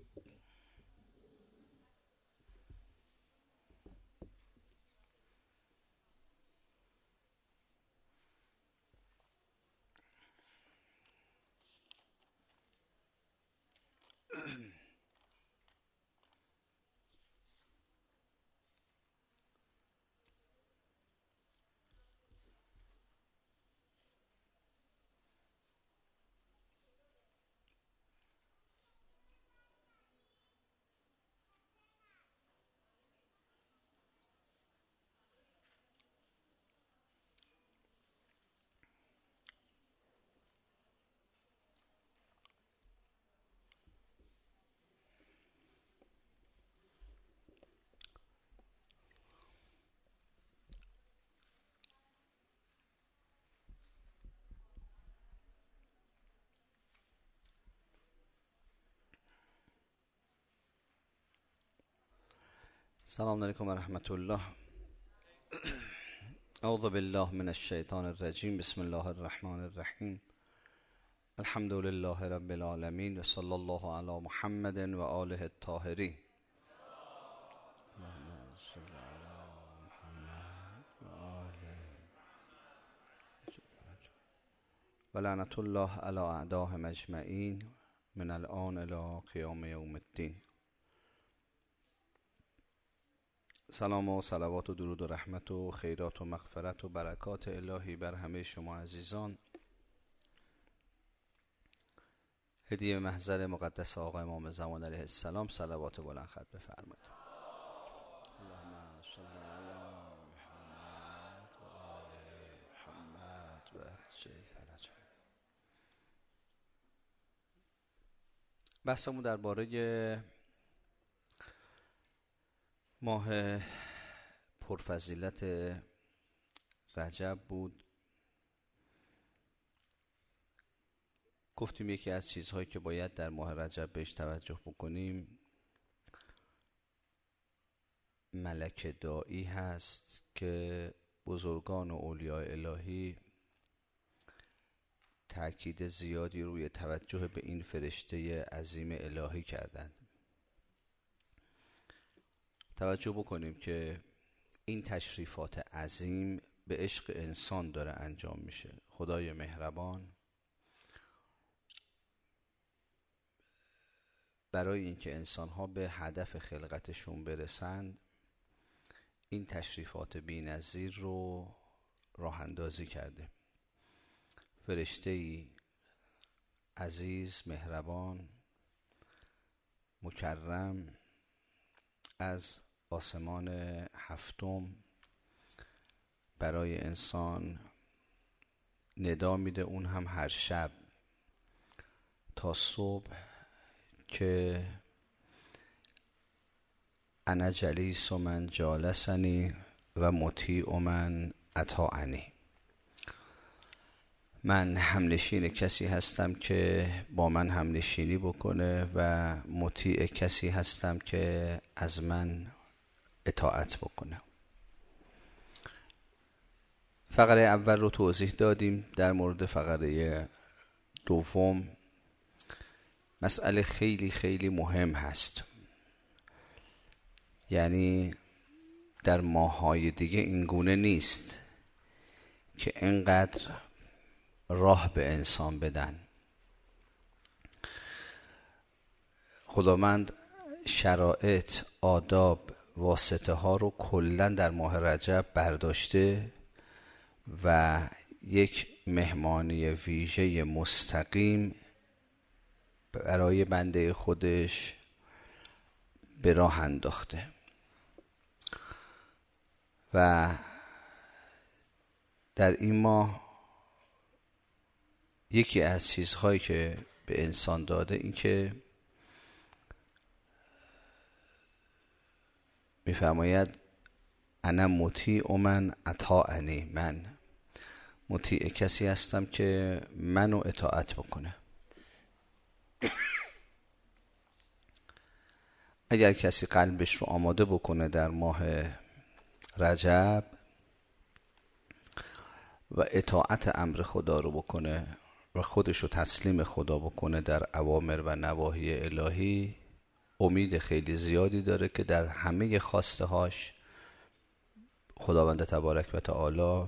السلام علیکم و رحمت الله. اعوذ بالله من الشیطان الرجیم. بسم الله الرحمن الرحیم. الحمد لله رب العالمین و صلی الله علی محمد و آله الطاهرین. و لعنت الله علی اعدائهم اجمعین من الآن الی قیام یوم الدین. سلام و صلوات و درود و رحمت و خیرات و مغفرت و برکات الهی بر همه شما عزیزان. هدیه محضر مقدس آقا امام زمان علیه السلام صلوات بلند خط بفرمایید. اللهم صل علی محمد و آل محمد و عجل فرجهم. بحثمون درباره ماه پرفضیلت رجب بود. گفتیم یکی از چیزهایی که باید در ماه رجب بهش توجه بکنیم ملک داعی هست که بزرگان و اولیاء الهی تأکید زیادی روی توجه به این فرشته عظیم الهی کردند. توجه بکنیم که این تشریفات عظیم به عشق انسان داره انجام میشه. خدای مهربان برای اینکه انسان‌ها به هدف خلقتشون برسند این تشریفات بی‌نظیر رو راه اندازی کرده. فرشته‌ای عزیز، مهربان، مکرم از آسمان هفتم برای انسان ندا میده، اون هم هر شب تا صبح، که انا جلیس من جالسنی و مطیع من اطاعنی. من همنشین کسی هستم که با من همنشینی بکنه و مطیع کسی هستم که از من اطاعت بکنه. فقره اول رو توضیح دادیم. در مورد فقره دوم مسئله خیلی خیلی مهم هست. یعنی در ماه‌های دیگه این گونه نیست که اینقدر راه به انسان بدن. خداوند شرایط، آداب، واسطه ها رو کلا در ماه رجب برداشته و یک مهمانی ویژه مستقیم برای بنده خودش به راه انداخته و در این ماه یکی از چیزهایی که به انسان داده این که میفرماید انا مطیع من اطاعنی. من مطیع کسی هستم که منو اطاعت بکنه. اگر کسی قلبش رو آماده بکنه در ماه رجب و اطاعت امر خدا رو بکنه و خودش رو تسلیم خدا بکنه در اوامر و نواهی الهی، امید خیلی زیادی داره که در همه خواسته هاش خداوند تبارک و تعالی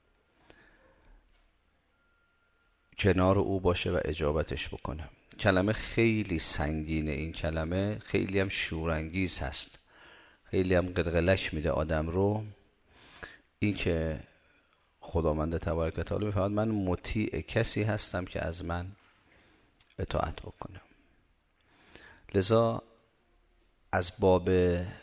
کنار او باشه و اجابتش بکنه. کلمه خیلی سنگینه، این کلمه خیلی هم شورانگیز هست، خیلی هم قلقلک میده آدم رو. این که خداوند تبارک و تعالی میفرماید من مطیع کسی هستم که از من اطاعت بکنه. لذا از باب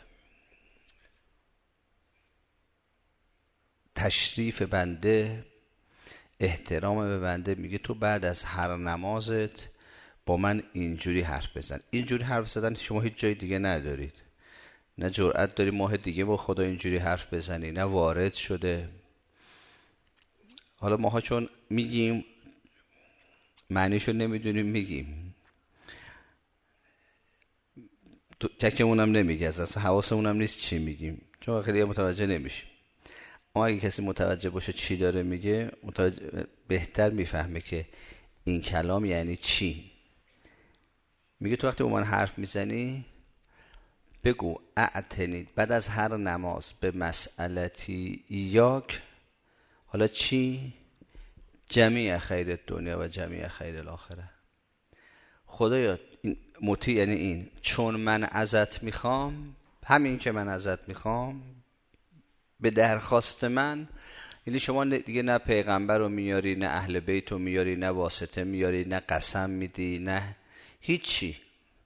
تشریف بنده، احترام به بنده، میگه تو بعد از هر نمازت با من اینجوری حرف بزن. اینجوری حرف زدن شما هیچ جای دیگه ندارید، نه جرأت داری ماه دیگه با خدا اینجوری حرف بزنی، نه وارد شده. حالا ماها چون میگیم معنیشو نمیدونیم میگیم، چکمونم نمیگه، اصلا حواسمونم نیست چی میگیم، چون خیلی متوجه نمیشیم. اما اگه کسی متوجه باشه چی داره میگه، بهتر میفهمه که این کلام یعنی چی. میگه تو وقتی با من حرف میزنی بگو اعتنید بعد از هر نماز به مسئلتی ایاک. حالا چی؟ جمیع خیر دنیا و جمیع خیر الاخره. خدایا مطیع یعنی این، چون من ازت میخوام، همین که من ازت میخوام به درخواست من، یعنی شما دیگه نه پیغمبر رو میاری، نه اهل بیت رو میاری، نه واسطه میاری، نه قسم میدی، نه هیچی،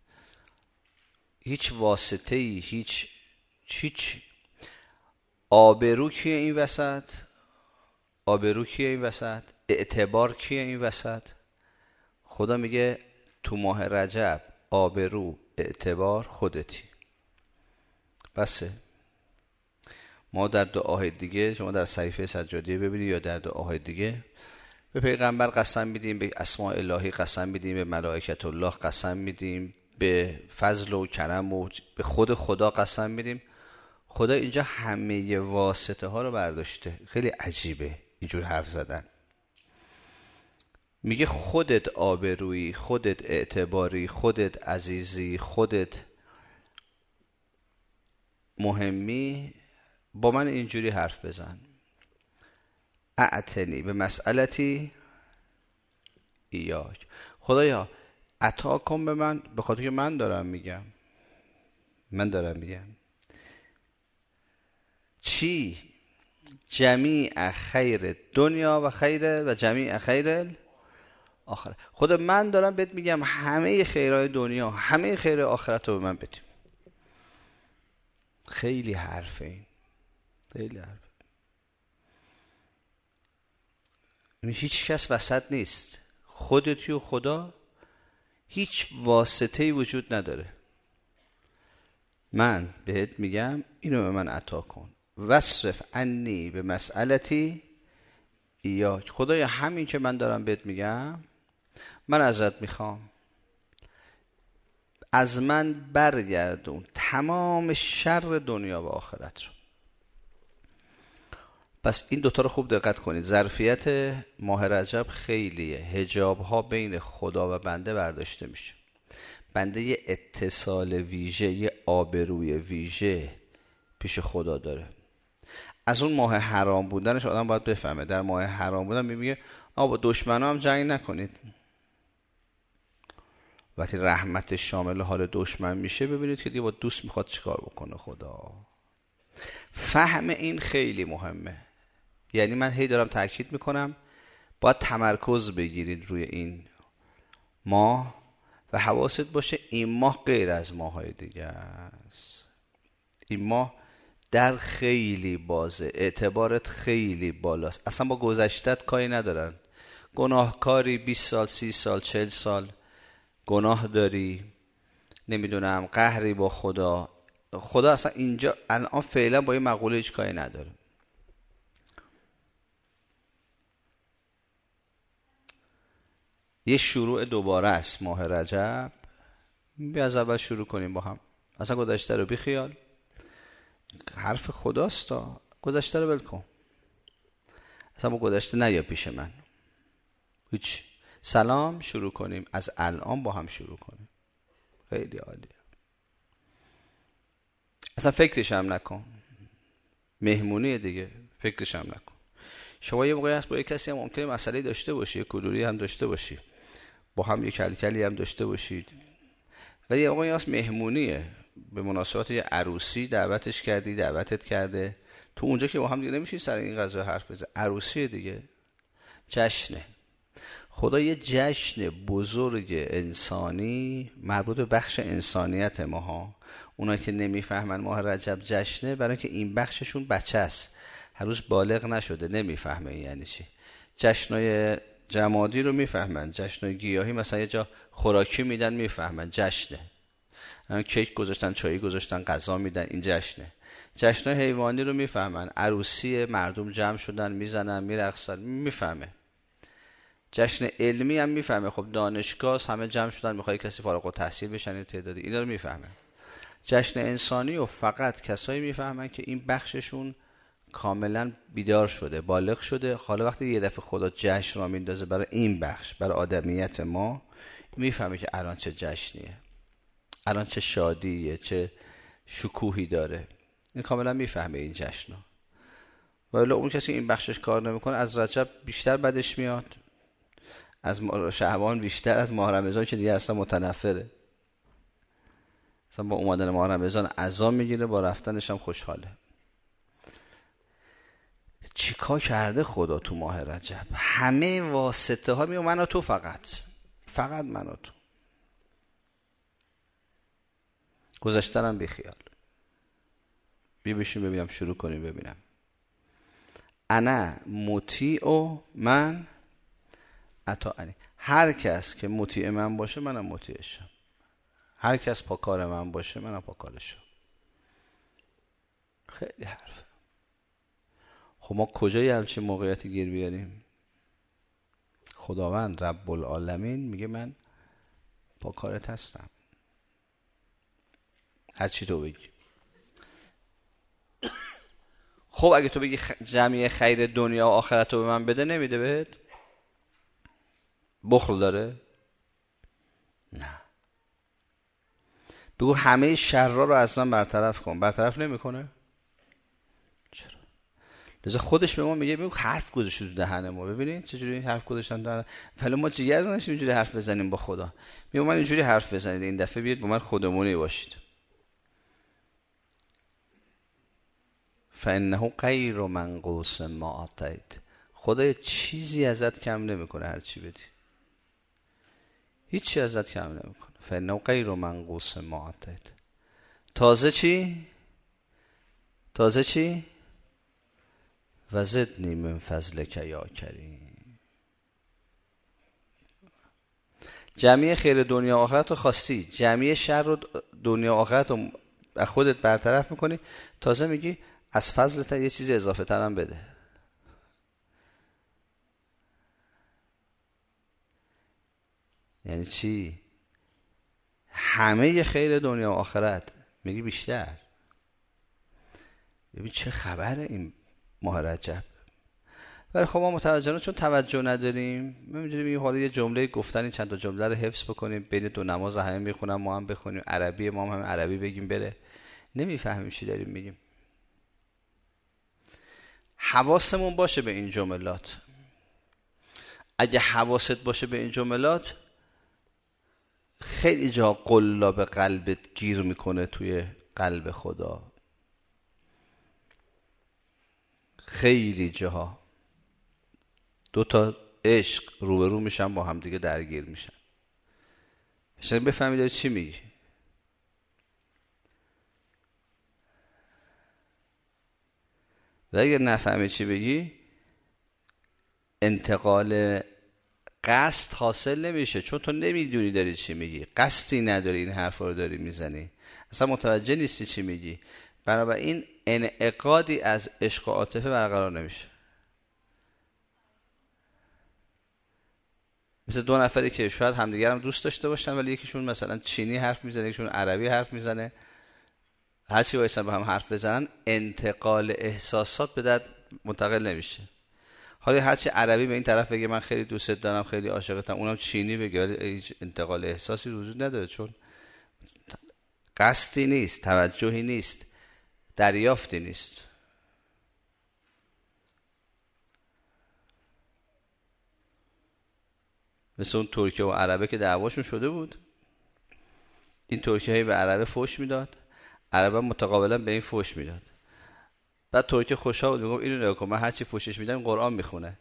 هیچ واسطه‌ای، هیچ. آبرو کیه این وسط؟ آبرو کیه این وسط؟ اعتبار کیه این وسط؟ خدا میگه تو ماه رجب آبرو اعتبار خودتی. بسه. ما در دعاهای دیگه، شما در صحیفه سجادیه ببینید یا در دعاهای دیگه، به پیغمبر قسم میدیم، به اسماء الهی قسم میدیم، به ملائکت الله قسم میدیم، به فضل و کرم و به خود خدا قسم میدیم. خدا اینجا همه واسطه ها رو برداشته. خیلی عجیبه اینجور حرف زدن. میگه خودت آبرویی، خودت اعتباری، خودت عزیزی، خودت مهمی، با من اینجوری حرف بزن. اعتنی به مسئلتی ایاک. خدایا عطا کن به من، به خاطر که من دارم میگم چی؟ جمیع خیر دنیا و خیر و جمیع خیر آخرت. خدا من دارم بهت میگم همه خیرهای دنیا، همه خیر آخرت رو به من بدیم. خیلی حرفه این، خیلی حرفه. هیچ کس وسط نیست، خودتی و خدا، هیچ واسطه‌ای وجود نداره. من بهت میگم اینو به من عطا کن. وصرف عنی به مسئلتی ایاک. خدایا همین که من دارم بهت میگم من ازت میخوام، از من برگردون تمام شر دنیا و آخرت رو. پس این دوتا رو خوب دقت کنید. ظرفیت ماه رجب خیلیه. حجاب ها بین خدا و بنده برداشته میشه. بنده یه اتصال ویژه، یه آبروی ویژه پیش خدا داره. از اون ماه حرام بودنش آدم باید بفهمه. در ماه حرام بودن میگه با دشمنا هم جنگ نکنید. وقتی رحمت شامل حال دشمن میشه ببینید که دیگه با دوست میخواد چیکار بکنه خدا. فهم این خیلی مهمه. یعنی من هی دارم تاکید میکنم باید تمرکز بگیرید روی این ماه و حواست باشه این ماه غیر از ماهای دیگه است. این ماه در خیلی بازه، اعتبارت خیلی بالاست. اصلا با گذشتت کاری ندارن. گناهکاری 20 سال 30 سال 40 سال گناه داری، نمیدونم قهری با خدا اصلا اینجا الان فعلا با این مقوله هیچ کاری نداره. یه شروع دوباره است ماه رجب. بیا از اول شروع کنیم با هم. اصلا گذشته رو بیخیال، حرف خداست تا گذشته رو ول کن. اصلا با گذشته نیا پیش من. هیچ. سلام شروع کنیم از الان با هم شروع کنیم. خیلی عالیه. اصلا فکرش هم نکن. مهمونی دیگه، فکرش هم نکن. شما یه موقعی هست با یک کسی هم ممکنه مسئله داشته باشی، یک کدوری هم داشته باشی، با هم یک کلکلی هم داشته باشید، ولی یه موقعی هست مهمونیه، به مناسبت یه عروسی دعوتش کردی، دعوتت کرده، تو اونجا که با هم دیگه نمیشی سر این قضیه حرف بزنی. عروسی دیگه، جشنه. خدا یه جشن بزرگ انسانی مربوط به بخش انسانیت ماها، اونایی که نمیفهمن ماه رجب جشنه، برای که این بخششون بچه است، هر روز بالغ نشده، نمیفهمه این یعنی چی. جشنای جمادی رو میفهمن، جشنای گیاهی مثلا یه جا خوراکی میدن میفهمن، جشنه. کیک گذاشتن، چایی گذاشتن، غذا میدن، این جشنه. جشنای حیوانی رو میفهمن، عروسی مردم جمع شدن میزنن میرقصن، میفهمه. جشن علمی هم میفهمه، خب دانشگاه همه جمع شدن میخواد کسی فارغ التحصیل بشن، این تعدادی، اینا رو میفهمه. جشن انسانی و فقط کسایی میفهمن که این بخششون کاملا بیدار شده، بالغ شده. حالا وقتی یه دفعه خدا جشن را میندازه برای این بخش، برای آدمیت ما، میفهمه که الان چه جشنیه، الان چه شادیه، چه شکوهی داره. این کاملا میفهمه این جشنو. ولی اون کسی این بخشش کار نمیکنه، از رجب بیشتر بدش میاد، از شعبان بیشتر، از ماه رمضان که دیگه اصلا متنفره. اصلا با اومدن ماه رمضان عزا میگیره، با رفتنش هم خوشحاله. چیکار کرده خدا تو ماه رجب؟ همه واسطه ها میگه من و تو، فقط من و تو. گذشتنم بیخیال. بشین ببینم، شروع کنیم ببینم. انا مطیع من اطاعنی. هر کس که مطیع من باشه منم مطیعشم، هر کس پاکار من باشه منم پاکارشم. خیلی حرفه. خب ما کجای همچین موقعیتی گیر بیاریم؟ خداوند رب العالمین میگه من پاکارت هستم، هر چی تو بگی. خب اگه تو بگی جمعی خیر دنیا و آخرت رو به من بده، نمیده بهت؟ بخل داره؟ نه. بگو همه شرها رو از من برطرف کن، برطرف نمیکنه؟ چرا؟ لذا خودش به ما میگه، بگو حرف گذاشته تو دهن ما. ببینید چجوری حرف گذاشتن دهن، ولی ما جیگر نداشتیم اینجوری حرف بزنیم با خدا. میگم من اینجوری حرف بزنید، این دفعه بیاید با من خودمونی باشید. فانه غیر منقوص ما اعطیت. خدا چیزی ازت کم نمیکنه، هر چی بدی هیچی ازت کم نمیکنه. فانه غیر منقوص ما اعطیت. تازه چی؟ و زدنی من فضلک یا کریم. جمعی خیر دنیا آخرت رو خواستی، جمعی شر رو دنیا آخرت رو از خودت برطرف میکنی، تازه میگی از فضلت یه چیز اضافه ترم بده. یعنی چی؟ همه خیر دنیا و آخرت، میگی بیشتر. ببین چه خبره این ماه رجب. ولی خب ما متوجه چون توجه نداریم، ما می‌دونیم حالا یه جمله گفتن، چند تا جمله رو حفظ بکنیم، بین دو نماز همه میخونن ما هم بخونیم، عربی ما هم عربی بگیم بره، نمیفهمیم چی داریم میگیم. حواسمون باشه به این جملات. اگه حواست باشه به این جملات، خیلی جا قلاب قلبت گیر میکنه توی قلب خدا، خیلی جاها دو تا عشق روبرو میشن، با هم دیگه درگیر میشن. شما بفهمید داری چی میگی. و اگر نفهمی چی بگی، انتقال قصد حاصل نمیشه، چون تو نمیدونی داری چی میگی، قصدی نداری این حرفا رو داری میزنی، اصلا متوجه نیستی چی میگی. بنابراین انعقادی از عشق و عاطفه برقرار نمیشه. مثل دو نفری که شاید همدیگر هم دوست داشته باشن، ولی یکیشون مثلا چینی حرف میزنه، یکیشون عربی حرف میزنه، هر چی وایسن با هم حرف بزنن، انتقال احساسات به درد منتقل نمیشه. حالا هر چی عربی به این طرف بگه من خیلی دوستت دارم، خیلی عاشقتم، اونم چینی بگه، ولی هیچ انتقال احساسی وجود نداره، چون قصدی نیست، توجهی نیست. دریافتی نیست. مثل اون ترکیه و عربه که دعواشون شده بود، این ترکیه به عربه فوش میداد، عربه متقابلا به این فوش میداد. بعد ترکیه خوشحال بود، میگم اینو نگاه کن، من هر چی فوشش میدم قرآن میخونه.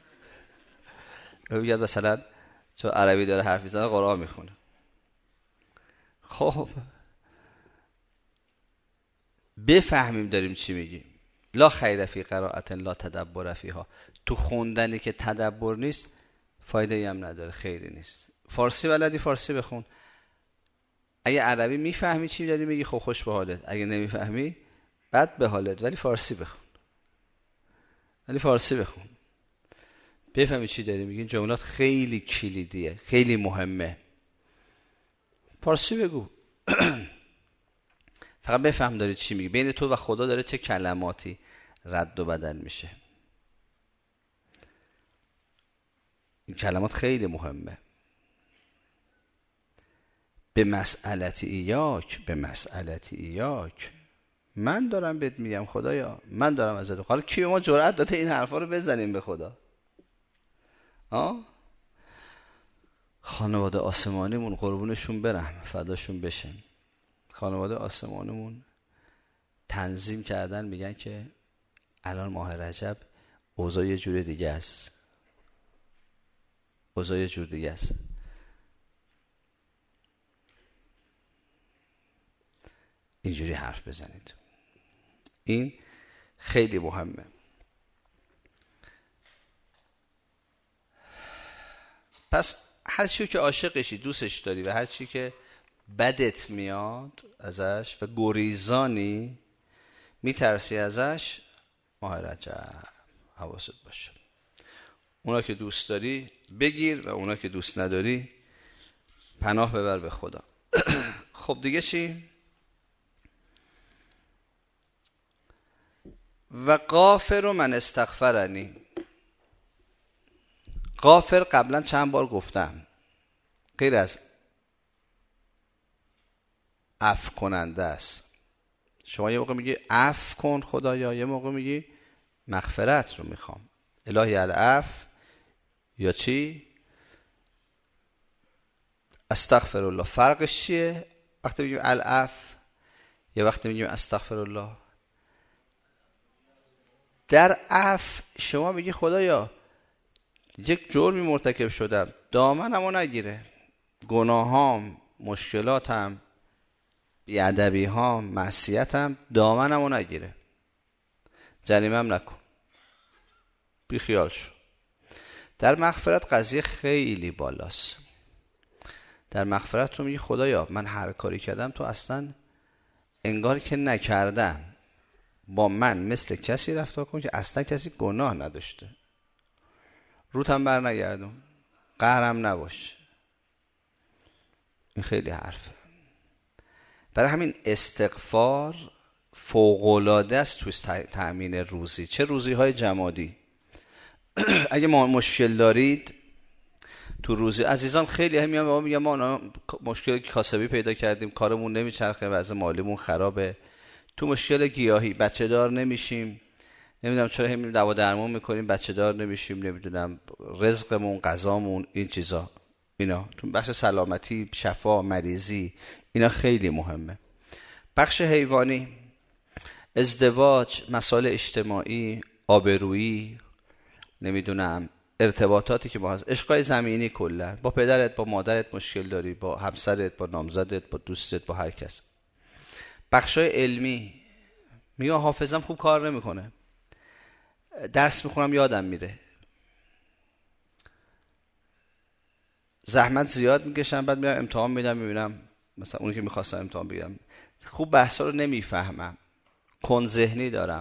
میگه مثلا چون عربی داره حرف میزنه قرآن میخونه. خب بفهمیم داریم چی میگیم. لا خیر فی قراءة لا تدبر فیها. تو خوندنی که تدبر نیست فایده ای هم نداره، خیری نیست. فارسی بلدی فارسی بخون، اگه عربی میفهمی چی داری میگی خب خوش به حالت، اگه نمیفهمی بد به حالت، ولی فارسی بخون. بفهمی چی داری میگی. جملات خیلی کلیدیه، خیلی مهمه. فارسی بگو. فقط بفهم داری چی میگی، بین تو و خدا داره چه کلماتی رد و بدل میشه. این کلمات خیلی مهمه. به مسئلت ایاک، من دارم بهت میگم خدایا، من دارم ازت. حالا کی ما جرأت داده این حرفا رو بزنیم به خدا؟ خانواده آسمانیمون قربونشون برم، فداشون بشن، خانواده آسمانیمون تنظیم کردن، میگن که الان ماه رجب اوضاع یه جور دیگه است. اینجوری حرف بزنید. این خیلی مهمه. پس هر چی که عاشقشی، دوستش داری، و هر چی که بدت میاد ازش و گریزانی میترسی ازش، ماه رجب حواست باشه. اونا که دوست داری بگیر و اونا که دوست نداری پناه ببر به خدا. خب دیگه چی؟ و غافر من استغفرنی. غافر قبلا چند بار گفتم، غیر از عفو کننده است. شما یه موقع میگی عفو کن خدایا، یه موقع میگی مغفرت رو میخوام، الهی العفو، یا چی؟ استغفر الله. فرقش چیه وقتی میگیم العفو یا وقتی میگیم استغفر الله؟ در عفو شما میگی خدایا یک جرمی مرتکب شدم، دامنمو نگیره، گناهام، مشکلاتم، بی‌ادبی‌هام، معصیتم دامنمو نگیره، جریمه‌ام نکن، بی خیال شو. در مغفرت قضیه خیلی بالاست. در مغفرت تو میگی خدایا من هر کاری کردم تو اصلا انگار که نکردم، با من مثل کسی رفتار کن که اصلا کسی گناه نداشته، روتم بر نگردون، قهرم نباش. این خیلی حرفه. برای همین استغفار فوق‌العاده است توی تأمین روزی، چه روزی های جمادی. اگه ما مشکل دارید تو روزی، عزیزان خیلی هم میگن ما مشکل کاسبی پیدا کردیم، کارمون نمیچرخه، وضع مالیمون خرابه، تو مشکل گیاهی بچه دار نمیشیم، نمیدونم چرا همین دوا درمون میکنیم بچه دار نمیشیم، نمیدونم رزقمون، غذامون، این چیزا، اینا تو بخش سلامتی، شفا، مریضی، اینا خیلی مهمه. بخش حیوانی، ازدواج، مسائل اجتماعی، آبرویی، نمیدونم ارتباطاتی که با هست، عشقای زمینی، کلا با پدرت، با مادرت مشکل داری، با همسرت، با نامزدت، با دوستت، با هر کس. بخشای علمی، میگه حافظم خوب کار نمیکنه، درس میخونم یادم میره، زحمت زیاد میکشم، بعد میرم امتحان میدم میبینم مثلا اونی که میخواستم امتحان بگیرم خوب بحثا رو نمیفهمم، کن ذهنی دارم.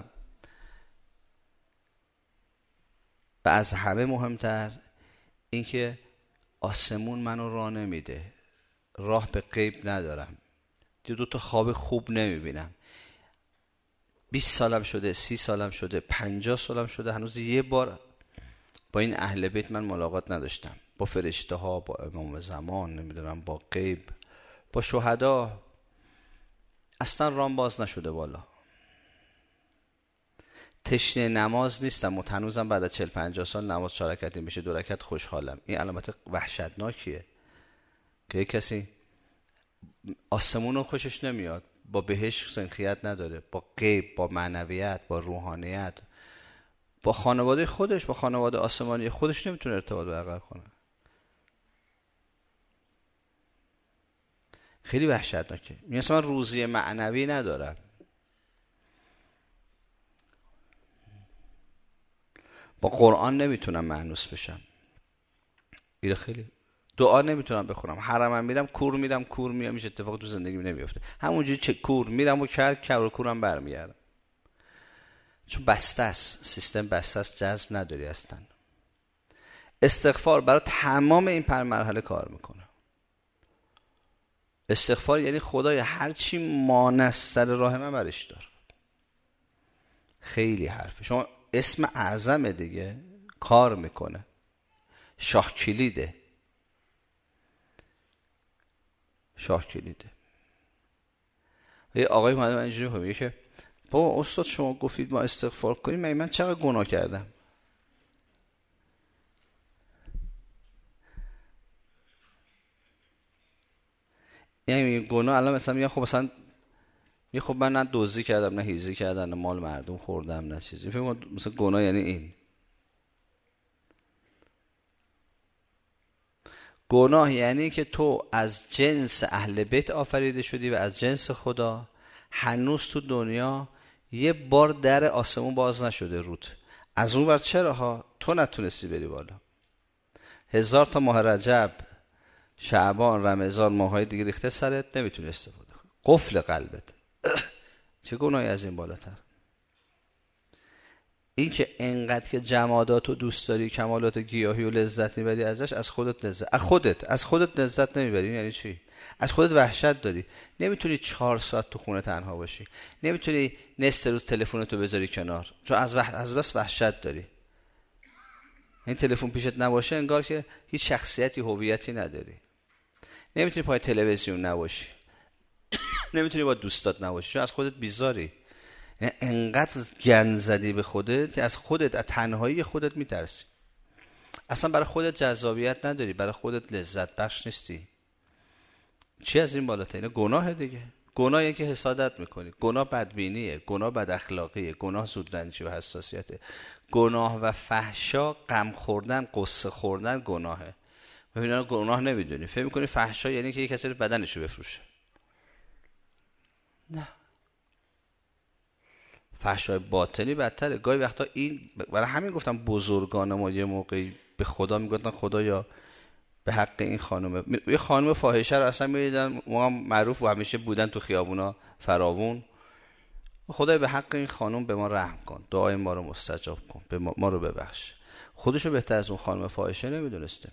و از همه مهمتر این که آسمون منو راه نمیده، راه به غیب ندارم، دو تا خواب خوب نمیبینم، 20 سالم شده، 30 سالم شده، 50 سالم شده، هنوز یه بار با این اهل بیت من ملاقات نداشتم، با فرشته ها، با امام زمان، نمیدونم با غیب، با شهدا، اصلا رام باز نشده بالا. تشنه نماز نیستم و هنوزم بعد از 40-50 سال نماز 4 رکعتی میشه 2 رکعت خوشحالم. این علامت وحشتناکیه که کسی آسمون رو خوشش نمیاد، با بهشت سنخیت نداره، با غیب، با معنویت، با روحانیت، با خانواده خودش، با خانواده آسمانی خودش نمیتونه ارتباط برقرار کنه. خیلی وحشتناکه. مثلا من روزی معنوی ندارم، با قرآن نمیتونم مانوس بشم، این خیلی دعا نمیتونم بخونم، حرمم میرم کور میرم کور میام، هیچ اتفاق تو زندگی نمیفته، همونجوری که کور میرم و کر و کورم برمیگردم، چون بسته است، سیستم بسته است، جذب نداری اصلا. استغفار برای تمام این 5 مرحله کار میکنه. استغفار یعنی خدای هر چی مانع سر راه من برش دار. خیلی حرفه. شما اسم اعظم دیگه کار میکنه، شاه کلیده، شاه کلیده. یه آقای اومده من اینجوری میگه که بابا استاد شما گفتید ما استغفار کنیم، من چقدر گناه کردم؟ یعنی گناه الان مثلا میگه خب مثلا خب من نه دزدی کردم، نه هیزی کردم، نه مال مردم خوردم، نه چیزی. فکر مثلا گناه یعنی این. گناه یعنی که تو از جنس اهل بیت آفریده شدی و از جنس خدا هنوز تو دنیا یه بار در آسمون باز نشده روت. از اون ور چرا ها تو نتونستی بری بالا. 1000 تا ماه رجب، شعبان، رمضان، ماهای دیگه ریخته سرت، نمیتونی استفاده کنی. قفل قلبت. چه گناهی از این بالاتر؟ این که انقدر که جمادات رو دوست داری، کمالات گیاهی و لذت میبری ازش، از خودت لذت، از خودت لذت نمیبری. یعنی چی؟ از خودت وحشت داری. نمیتونی 4 ساعت تو خونه تنها باشی، نمیتونی نصف روز تلفنتو بذاری کنار، چون از بس وحشت داری. این تلفن پیشت نباشه انگار که هیچ شخصیتی، هویتی نداری. نمیتونی پای تلویزیون نباشی، نمیتونی با دوستات نباشی، چون از خودت بیزاری. یعنی انقدر گند زدی به خودت که از خودت، از تنهایی خودت میترسی. اصلا برای خودت جذابیت نداری، برای خودت لذت بخش نیستی. چی از این بالاتر؟ اینه گناه دیگه. گناهی که حسادت میکنی، گناه بدبینیه، گناه بد اخلاقیه، گناه زودرنجی و حساسیته، گناه و فحشا، غم خوردن، قصه خوردن گناهه. ببین گناه نمیدونی، فکر میکنی فحشا یعنی که یک کسی بدنشو بفروشه. نه، فحشای باطنی بدتره. گاهی وقتا این، برای همین گفتم بزرگان ما یه موقعی به خدا میگفتن خدایا به حق این خانومه، یه خانم فاحشه رو اصلا میدیدن، ما معروف و همیشه بودن تو خیابونا فراوون، خدای به حق این خانم به ما رحم کن، دعای ما رو مستجاب کن، به ما رو ببخش. خودشو بهتر از اون خانم فاحشه نمیدونسته.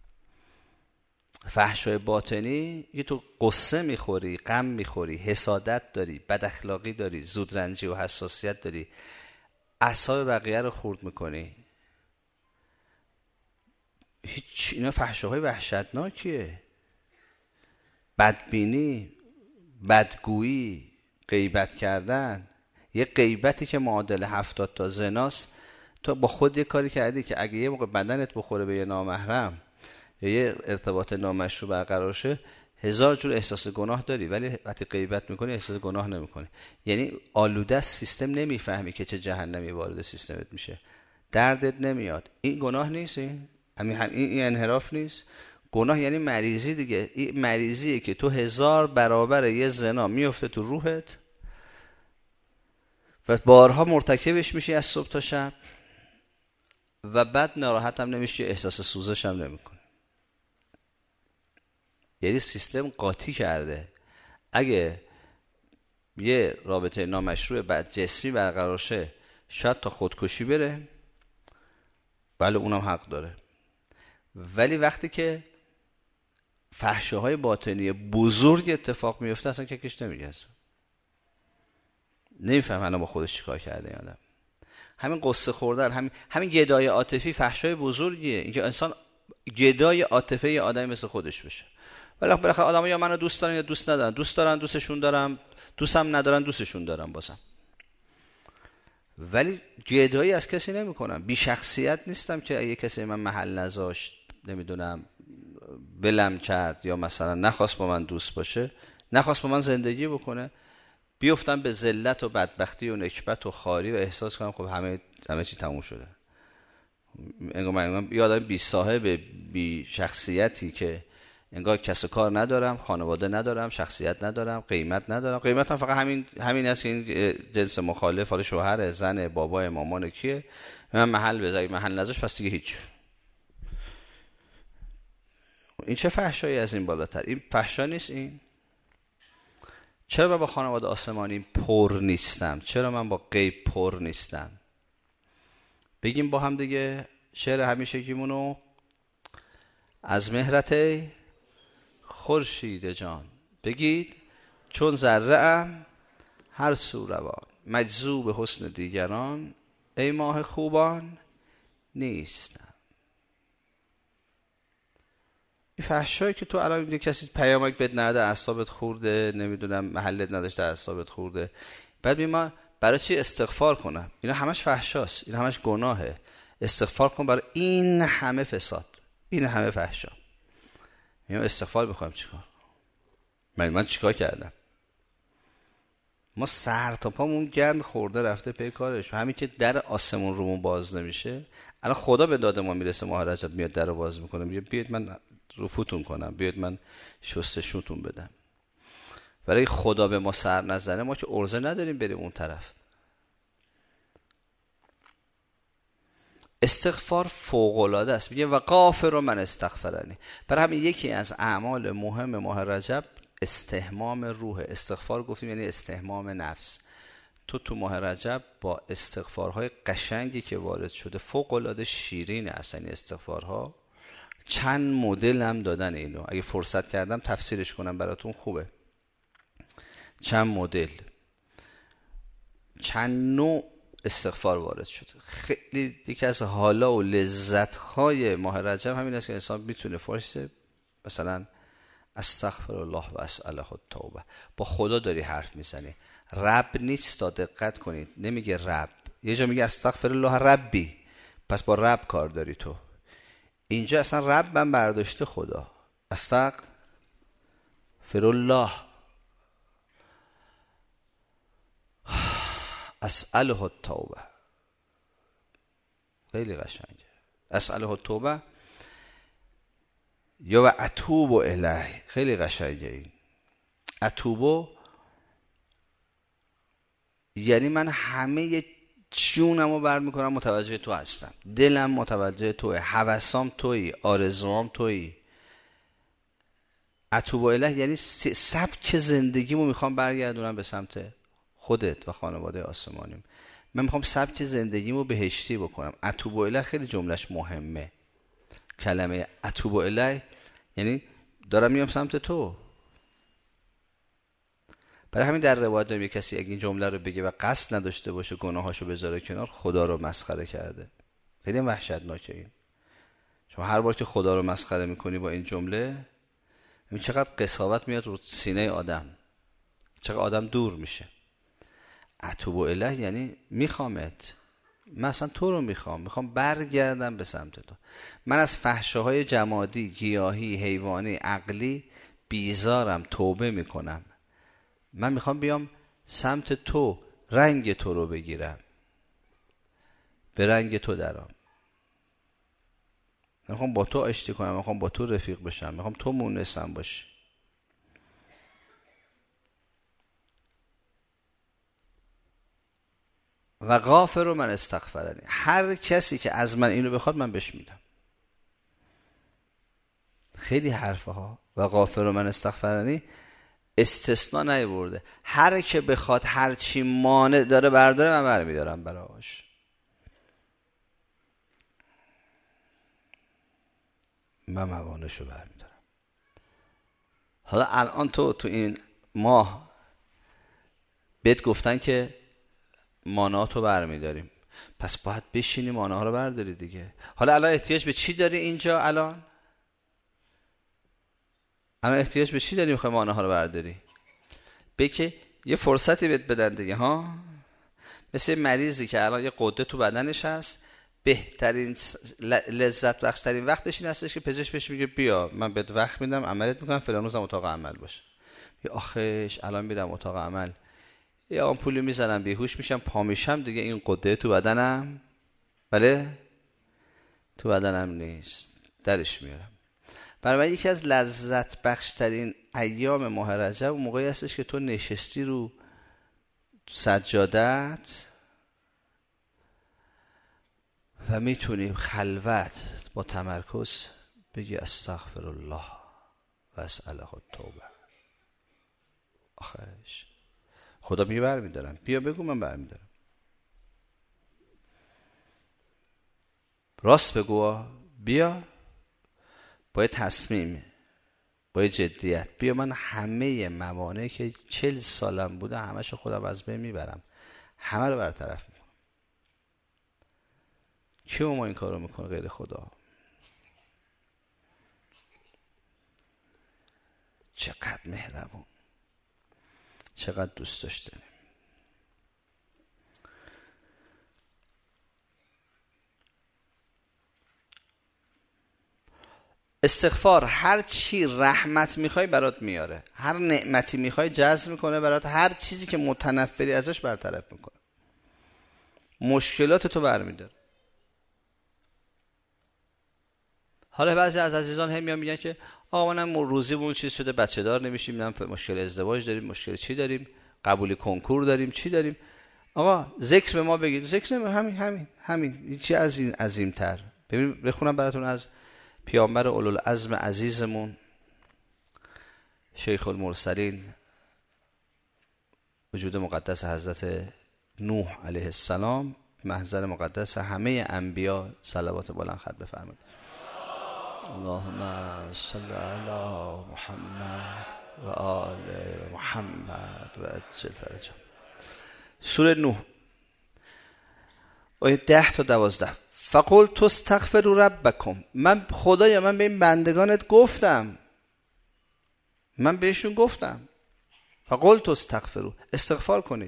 فحشای باطنی یه تو قصه میخوری، غم میخوری، حسادت داری، بد اخلاقی داری، زودرنجی و حساسیت داری، اعصاب بقیه رو خورد میکنی. هیچ، اینا فحشاهای وحشتناکیه. بدبینی، بدگویی، غیبت کردن. یه غیبتی که معادل 70 تا زناست. تو با خود یه کاری کردی که اگه یه موقع بدنت بخوره به یه نامحرم یا یه ارتباط نامشروع برقرار شه، 1000 جور احساس گناه داری، ولی وقتی غیبت میکنی احساس گناه نمیکنی. یعنی آلوده سیستم، نمیفهمی که چه جهنمی وارد سیستمت میشه، دردت نمیاد. این گناه نیست. این انحراف نیست. گناه یعنی مریضی دیگه. این مریضیه که تو 1000 برابر یه زنا میفته تو روحت و بارها مرتکبش میشی از صبح تا شب و بعد ناراحت هم نمیشی، احساس سوزش هم نمیکنی. یعنی سیستم قاطی کرده. اگه یه رابطه نامشروع بعد جسمی برقرار شه، شاید تا خودکشی بره، بله اونم حق داره، ولی وقتی که فحشاهای باطنی بزرگ اتفاق میفته اصلا ککش نمیگذره. نمیفهم الان با خودش چیکار کرده این آدم. همین قصه خوردن، همین گدای عاطفی فحشای بزرگیه. اینکه انسان گدای عاطفی یه آدمی مثل خودش بشه. ولی بالاخره آدم‌ها یا منو دوست دارن یا دوست ندارن. دوست دارن دوستشون دارم، دوستم ندارن دوستشون دارم. بازم ولی گدایی از کسی نمی کنم، بی شخصیت نیستم که اگه کسی من محل نذاشت، نمیدونم بلم کرد یا مثلا نخواست با من دوست باشه، نخواست با من زندگی بکنه، بیفتم به ذلت و بدبختی و نکبت و خاری و احساس کنم خب همه چی تموم شده. انگار یه آدم بی صاحب، بی شخصیتی که انگار کس کار ندارم، خانواده ندارم، شخصیت ندارم، قیمت ندارم. قیمتم فقط همین است که این جنس مخالف، حالا شوهر، زن، بابای، مامان کیه، من محل بذاری، محل نذاش، پس دیگه هیچ. این چه فحشایی از این بالاتر؟ این فحشا نیست؟ این چرا من با خانواده آسمانی پر نیستم؟ چرا من با غیب پر نیستم؟ بگیم با هم دیگه شعر همیشگیمونو: از مهرت خورشید جان بگید، چون ذره ام هر سو روان، مجذوب حسن دیگران ای ماه خوبان نیستم. این فحشایی که تو الان میگه کسی پیامک بد نده، اعصابت خورده، نمیدونم محلت نداشته اعصابت خورده، بعد ما برای چی استغفار کنم؟ اینا همش فحشاست، اینا همش گناهه. استغفار کن برای این همه فساد، این همه فحشا. میگم استغفار میخوام چیکار؟ من چیکار کردم؟ ما سر تا پامون گند خورده رفته پی کارش. همین که در آسمون رومون باز نمیشه، الان خدا به داد ما میرسه، ماه رجب میاد در رو باز میکنه، میگه بیاید من رفوتون کنم، بیاید من شستشوتون بدم. برای خدا به ما سر نزنه، ما که ارزه نداریم بریم اون طرف. استغفار فوق‌العاده است. میگه و غافر من استغفرنی. برای همین یکی از اعمال مهم ماه رجب استحمام روح. استغفار گفتیم یعنی استحمام نفس. تو ماه رجب با استغفارهای قشنگی که وارد شده، فوق‌العاده شیرین اصلا استغفارها، چند مدل هم دادن اینو، اگه فرصت کردم تفسیرش کنم براتون خوبه. چند مدل، چند نوع استغفار وارد شده. خیلی یکی از حالا و لذت‌های ماه رجب همین است که انسان میتونه فرصت مثلا استغفر الله و اسأله التوبه، با خدا داری حرف میزنی، رب نیست، تا دقت کنید، نمیگه رب. یه جا میگه استغفر الله ربی، پس با رب کار داری تو. اینجا اصلا رب من برداشته خدا، استغفر الله اسأله التوبه. خیلی قشنگه. اسأله التوبه یا و اتوب الیه، خیلی قشنگه. این اتوب یعنی من همه جونمو برمیکنم متوجه تو هستم، دلم متوجه توه، هوسام تویی، آرزوام تویی. اتوب الیه یعنی سبک زندگیمو میخوام برگردونم به سمت خودت و خانواده آسمانیم. من میخوام سبک زندگیمو بهشتی بکنم. اتوب الیه خیلی جملهش مهمه. کلمه اتوب الیه یعنی دارم میام سمت تو. برای همین در روایت داریم کسی اگه این جمله رو بگه و قصد نداشته باشه گناهاشو بذاره کنار، خدا رو مسخره کرده. خیلی وحشتناکه این. شما هر بار که خدا رو مسخره میکنی با این جمله، این چقدر قساوت میاد رو سینه آدم، چقدر آدم دور میشه. اتوب الیه یعنی میخوامت، من اصلا تو رو میخوام برگردم به سمت تو. من از فحشاهای جمادی، گیاهی، حیوانی، عقلی بیزارم، توبه میکنم. من میخوام بیام سمت تو، رنگ تو رو بگیرم، به رنگ تو درام. میخوام با تو آشتی کنم، میخوام با تو رفیق بشم، میخوام تو مونسم باشی. و غافر من استغفرنی، هر کسی که از من اینو بخواد من بهش میدم. خیلی حرفه ها. و غافر من استغفرنی استثناء نیورده، هر که بخواد هر چی مانع داره برداره، من برمیدارم براش. من موانعشو برمیدارم. حالا الان تو این ماه بهت گفتن که مانعاتو برمیداریم، پس باید بشینی مانعها رو برداری دیگه. حالا الان احتیاج به چی داری اینجا؟ الان احتیاج به چی داری میخوای مانعها رو برداری؟ که یه فرصتی بهت بدن دیگه ها. مثل مریضی که الان یه غده تو بدنش هست، بهترین لذت بخشترین وقتش این هستش که پزشک بهش میگه بیا من بهت وقت میدم، عملت میکنم، فلان روزم اتاق عمل باشه. یا آخش الان میرم اتاق عمل، یه آمپولی میزنم بیهوش میشم، پا میشم دیگه این غده تو بدنم، بله تو بدنم نیست، درش میارم. برای یکی از لذت بخشترین ایام ماه رجب اون موقعی هستش که تو نشستی رو سجادت و میتونی خلوت با تمرکز بگی استغفر الله و اسأله التوبه. آخش خدا میگه برمیدارم، بیا بگو من برمیدارم. راست بگو، بیا با تصمیم، با جدیت، بیا من همه موانعی که 40 سالم بوده همه‌شو خودم از بین میبرم، همه رو برطرف میکنم. کی ما این کارو میکنه غیر خدا؟ چقدر مهربون، چقدر دوست داشتنی. استغفار هر چی رحمت میخوای برات میاره، هر نعمتی میخوای جذب میکنه برات، هر چیزی که متنفری ازش برطرف میکنه، مشکلات تو برمیداره. حالا بعضی از عزیزان هم میگن که آقا منم روزیمون چیز شده، بچه دار نمیشیم، مشکل ازدواج داریم، مشکل چی داریم، قبولی کنکور داریم، چی داریم. آقا ذکر به ما بگید، ذکر همین چی از این عظیم‌تر. ببین بخونم براتون از پیامبر اولوالعزم عزیزمون شیخ المرسلین وجود مقدس حضرت نوح علیه السلام، محضر مقدس همه انبیا، صلوات بلند خط بفرمایید. اللهم صل علی محمد و آل محمد و عجل فرجهم. سوره نوح آیه 10 تا 12. فقلت استغفروا ربکم، من خدایا من به این بندگانت گفتم، من بهشون گفتم فقلت استغفروا، استغفار کنید،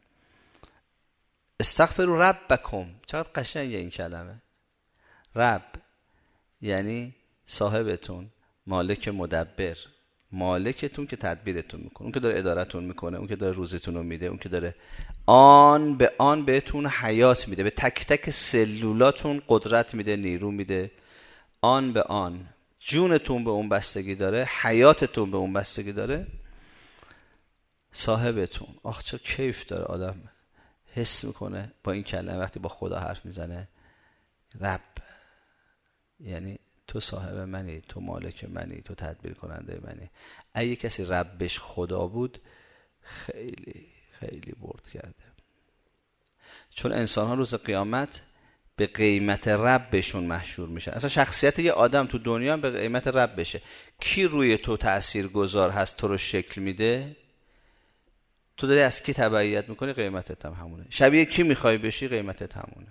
استغفروا ربکم. چقدر قشنگه این کلمه. رب یعنی صاحبتون، مالک مدبر، مالکتون که تدبیرتون میکنه، اون که داره ادارتون میکنه، اون که داره روزیتون رو میده، اون که داره آن به آن بهتون حیات میده، به تک تک سلولاتون قدرت میده، نیرو میده، آن به آن جونتون به اون بستگی داره، حیاتتون به اون بستگی داره، صاحبتون. آخ چه کیف داره آدم حس میکنه با این کلمه وقتی با خدا حرف میزنه. رب یعنی تو صاحب منی، تو مالک منی، تو تدبیر کننده منی. اگه کسی ربش خدا بود خیلی خیلی برد کرده، چون انسان ها روز قیامت به قیمت ربشون محشور میشن. اصلا شخصیت یه آدم تو دنیا هم به قیمت رب بشه. کی روی تو تأثیر گذار هست، تو رو شکل میده، تو داری از کی تبعیت میکنی، قیمتت هم همونه. شبیه کی میخوای بشی، قیمتت همونه.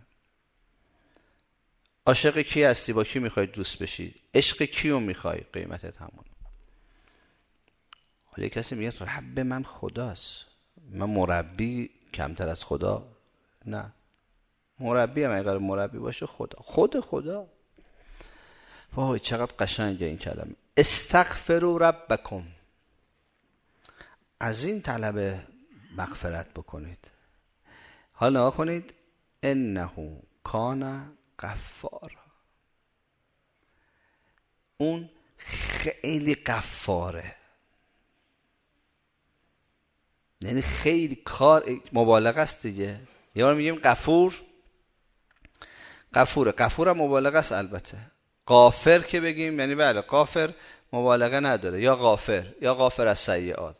عاشق کی هستی، با کی میخوای دوست بشی، عشق کیو میخوای، قیمتت همونه. حالا کسی میگه رب من خداست، من مربی کمتر از خدا؟ نه، مربی هم اگر مربی باشه خدا. وای چقدر قشنگه این کلمه. استغفروا ربکم، از این طلب مغفرت بکنید. حالا نگاه کنید، انه کان غفار، اون خیلی غفاره، یعنی خیلی کار مبالغه است دیگه. یه بار میگیم غفور هم مبالغه است البته. غافر که بگیم یعنی بله غافر مبالغه نداره، یا غافر از سیئات.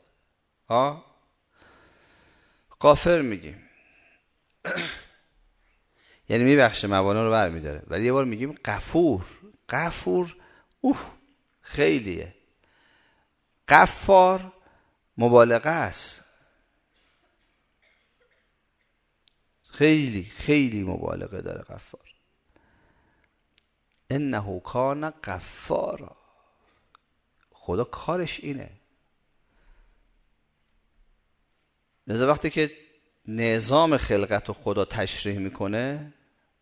غافر میگیم یعنی میبخشه، موانع رو برمیداره. ولی یه بار میگیم غفور خیلیه. غفار مبالغه است، خیلی خیلی مبالغه داره غفار. انه کان غفارا، خدا کارش اینه. لذا وقتی که نظام خلقت رو خدا تشریح میکنه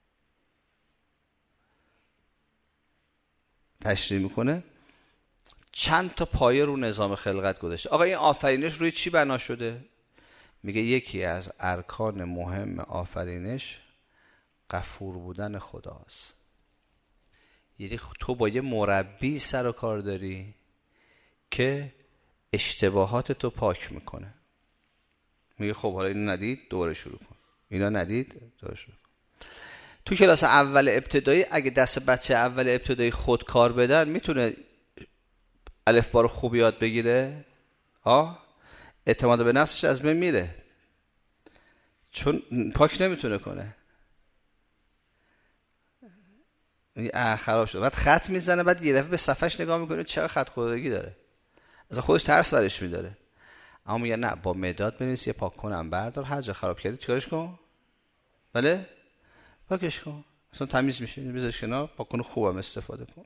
چند تا پایه رو نظام خلقت گذاشته. آقا این آفرینش روی چی بنا شده؟ میگه یکی از ارکان مهم آفرینش غفور بودن خداست. یعنی تو با یه مربی سر و کار داری که اشتباهات تو پاک میکنه. میگه خب حالا اینو ندید دوباره شروع کن، اینا ندید دوباره شروع کن. تو کلاس اول ابتدایی اگه دست بچه اول ابتدایی خود کار بدن میتونه الفبا رو خوب یاد بگیره؟ اعتماد به نفسش از بین میره، چون پاک نمیتونه کنه. خراب شد. بعد خط میزنه، بعد یه دفعه به صفحش نگاه میکنه چقدر خط خودگی داره، از خودش ترس برش میداره. اما میگه نه، با مداد بنویس، یه پاک کنم بردار، هر جا خراب کردی چیکارش کن؟ بله پاکش کن، اصلا تمیز میشه، بذارش کنار، پاک کن خوبم استفاده کن،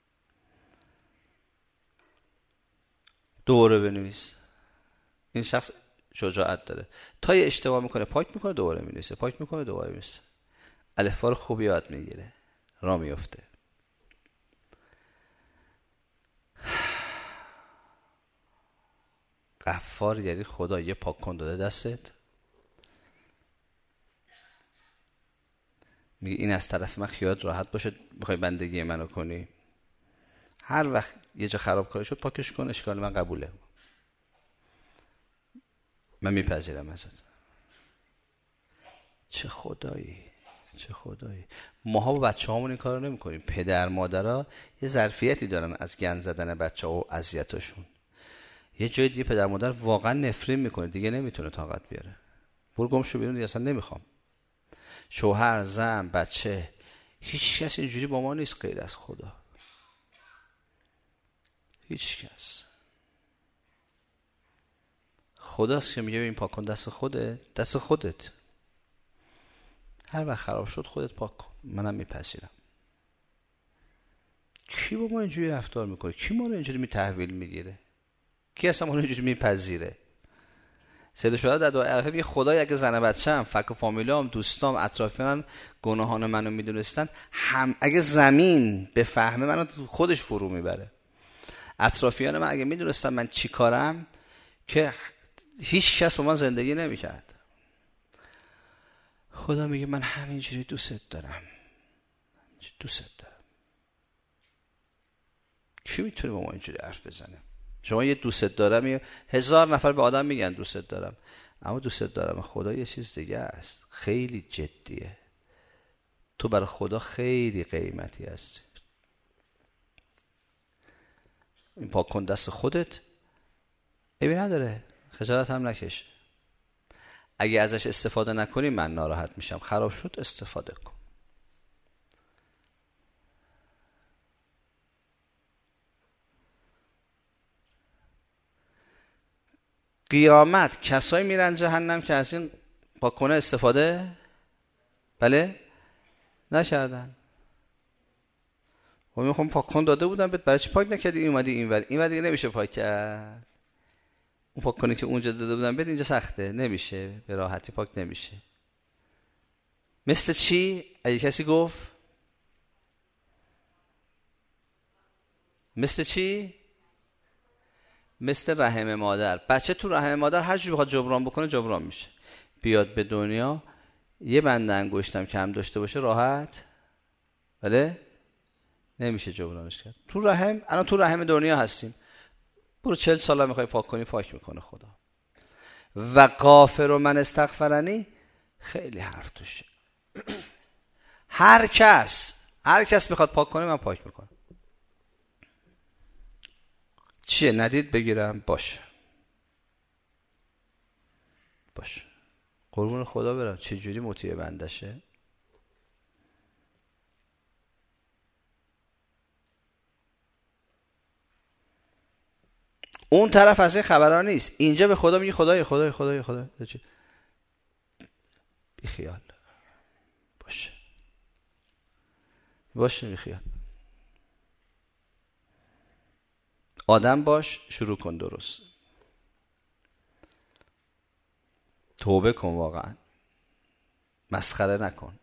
دوباره بنویس. این شخص شجاعت داره، تا یه اشتباه میکنه پاک میکنه دوباره مینویسه، پاک میکنه دوباره مینویسه، الفبا رو خوب یاد میگیره، راه میفته. غفار یعنی خدا یه پاک کن داده دستت، میگه این از طرف من خیالت راحت باشه، میخوای بندگی منو کنی، هر وقت یه جا خراب کاری شد پاکش کن، اشکال من قبوله، من میپذیرم ازت. چه خدایی. ماها با بچه هامون این کارو نمی کنیم. پدر مادرها یه ظرفیتی دارن از گند زدن بچه ها و اذیتشون. یه جای دیگه پدر مادر واقعا نفرین میکنه، دیگه نمیتونه طاقت بیاره، برو گم شو بیرون دیگه، اصلا نمیخوام. شوهر، زن، بچه، هیچ کس اینجوری با ما نیست غیر از خدا. هیچ کس. خداست که میگه این پاک کن، دست خودت. هر وقت خراب شد خودت پاک کن، منم میپذیرم. کی با ما اینجوری رفتار میکنه؟ کی ما رو اینجوری تحویل میگیره؟ کی اصلا ما رو اینجوری میپذیره؟ سید شهدا در دعای عرفه میگه خدای اگه زن بچه‌ام، فک و فامیلام، دوستام، اطرافیانم گناهان منو میدونستن، اگه زمین به فهم منو خودش فرو میبره. اطرافیان من اگه میدونستن من چی کارم که هیچ کس با من زندگی نمیکرد. خدا میگه من همینجوری دوست دارم. کی میتونه با ما اینجوری حرف بزنه؟ شما یه دوست دارم، 1000 نفر به آدم میگن دوست دارم، اما دوست دارم خدا یه چیز دیگه است، خیلی جدیه. تو برای خدا خیلی قیمتی هستی. این پاک کن دست خودت عیبی نداره، خجالت هم نکش. اگه ازش استفاده نکنی من ناراحت میشم، خراب شد استفاده کن. قیامت کسایی میرن جهنم که از این پاک کنه استفاده نکردن. و میخوام پاک کن داده بودم بهت، برای چی پاک نکردی؟ این اومدی این دیگه نمیشه پاک کرد. اون پاک کنه که اونجا داده بودم بهت، اینجا سخته، نمیشه به راحتی پاک نمیشه. مثل چی؟ اگه کسی گفت مثل چی؟ مثل رحم مادر. بچه تو رحم مادر هر جوری بخواد جبران بکنه جبران میشه. بیاد به دنیا یه بند انگشتم کم داشته باشه راحت نمیشه جبرانش کرد. تو رحم، الان تو رحم دنیا هستیم، برو 40 سال میخوای پاک کنی پاک میکنه خدا. و غافر و من استغفرنی خیلی حرف توشه. هر کس میخواد پاک کنه من پاک میکنم. چیه ندید بگیرم؟ باشه قربون خدا برم. چه جوری مطیع بندشه؟ اون طرف از این خبرها نیست، اینجا به خدا میگه خدای بی خیال باشه بی خیال. آدم باش، شروع کن درست. توبه کن، واقعا مسخره نکن.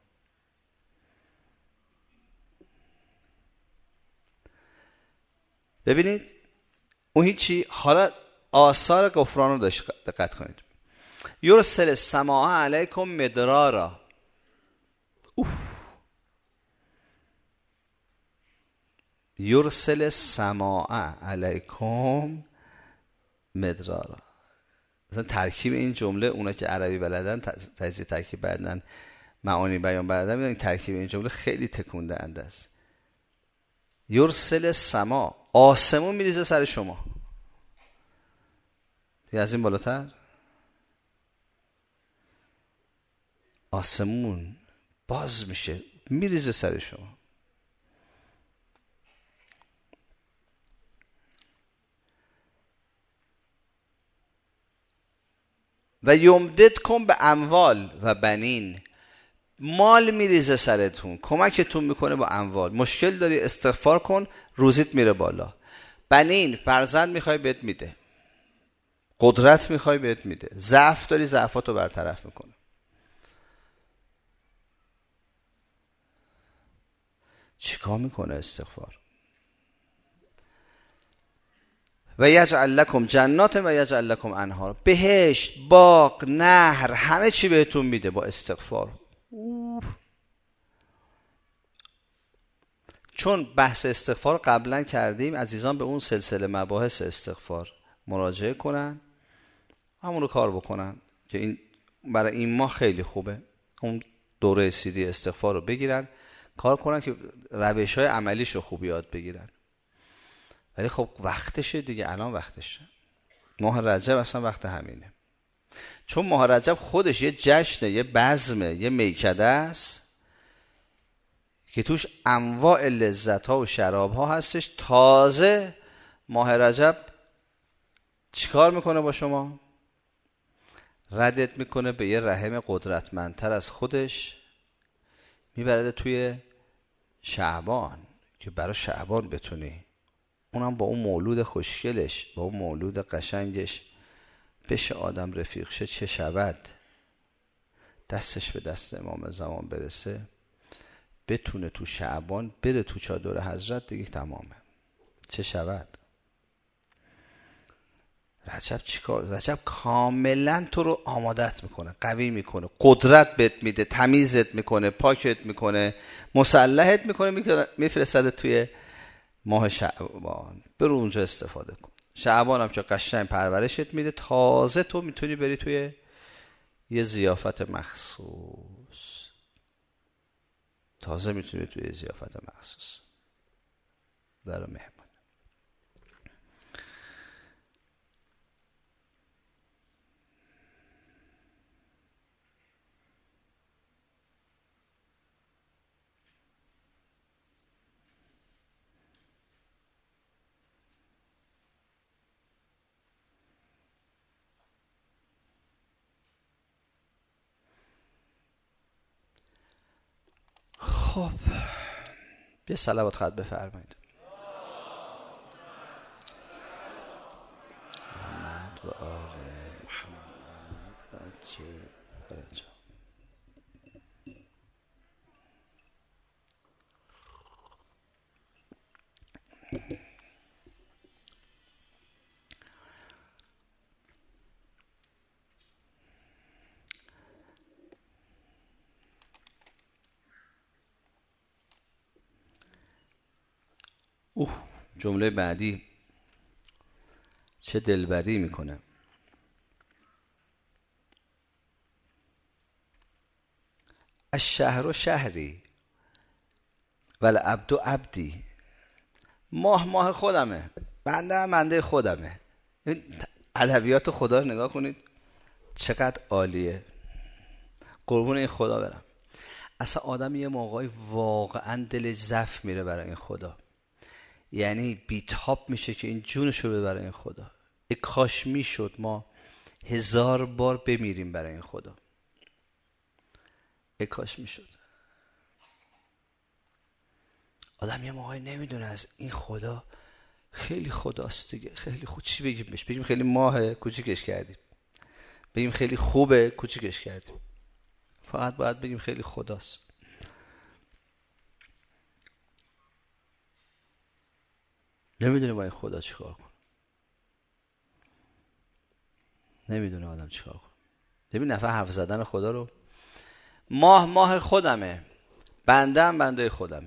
ببینید اون هیچی. حالا آثار غفران رو دقت کنید. یرسل السماء علیکم مدرارا. یرسل السماء علیکم مدرارا. مثلا ترکیب این جمله، اونا که عربی بلدن تجزیه ترکیب بلدن، معانی بیان بلدن، میدونید ترکیب این جمله خیلی تکون دهنده است. یرسل السماء، آسمون میریزه سر شما. دیگه از این بالاتر آسمون باز میشه میریزه سر شما. و یمددکم به اموال و بنین، مال میریزه سرتون، کمکتون میکنه با اموال. مشکل داری استغفار کن، روزیت میره بالا. بنین، فرزند میخوای بهت میده، قدرت میخوای بهت میده، ضعف داری ضعفاتو برطرف میکنه. چیکار میکنه استغفار؟ و یجعل لکم جنات و یجعل لکم انهار، بهشت، باغ، نهر، همه چی بهتون میده با استغفار. چون بحث استغفار قبلا کردیم، عزیزان به اون سلسله مباحث استغفار مراجعه کنن، همونو کار بکنن که این برای این ماه خیلی خوبه. اون دوره سیدی استغفار رو بگیرن، کار کنن که روش‌های عملیشو خوب یاد بگیرن. ولی خب وقتشه دیگه، الان وقتشه. ماه رجب اصلا وقت همینه. چون ماه رجب خودش یه جشنه، یه بزمه، یه میکده است که توش انواع لذت ها و شراب ها هستش. تازه ماه رجب چیکار میکنه با شما؟ ردت میکنه به یه رحم قدرتمندتر از خودش، میبرده توی شعبان که برای شعبان بتونی، اونم با اون مولود خوشگلش، با اون مولود قشنگش بشه آدم رفیق شه. چه شود دستش به دست امام زمان برسه، بتونه تو شعبان بره تو چادر حضرت، دیگه تمامه. چه شود؟ رجب چیکار؟ رجب کاملا تو رو آمادت میکنه، قوی میکنه، قدرت بهت میده، تمیزت میکنه، پاکت میکنه، مسلحت میکنه، میفرستد توی ماه شعبان. برو اونجا استفاده کن. شعبان هم که قشنگ پرورشت میده، تازه تو میتونی بری توی یه ضیافت مخصوص. تازه میتونی توی ضیافت مخصوص برای مهمان. خب یه صلوات خط بفرمایید. محمد و آل محمد درجه. جمله بعدی چه دلبری میکنه. الشهر شهری والعبد عبدی. ماه خودمه، بنده خودمه. این ادبیات خدا رو نگاه کنید چقدر عالیه. قربون این خدا برم. اصلا آدم یه موقعی واقعا دلش ضعف میره برای این خدا، یعنی بیتاب میشه که این جونشو بده برای این خدا. ای کاش میشد ما 1000 بار بمیریم برای این خدا. ای کاش میشد. آدم یه موقعی نمیدونه از این خدا خیلی خداست دیگه، خیلی خود. چی بگیم بهش؟ بگیم خیلی ماه کوچیکش کردیم، بگیم خیلی خوبه کوچیکش کردیم. فقط باید بگیم خیلی خداست. نمیدونه با این خدا چیکار کنه. نمیدونه آدم چیکار کنه. ببین نفع حرف زدن خدا رو. ماه خودمه، بنده خودمه.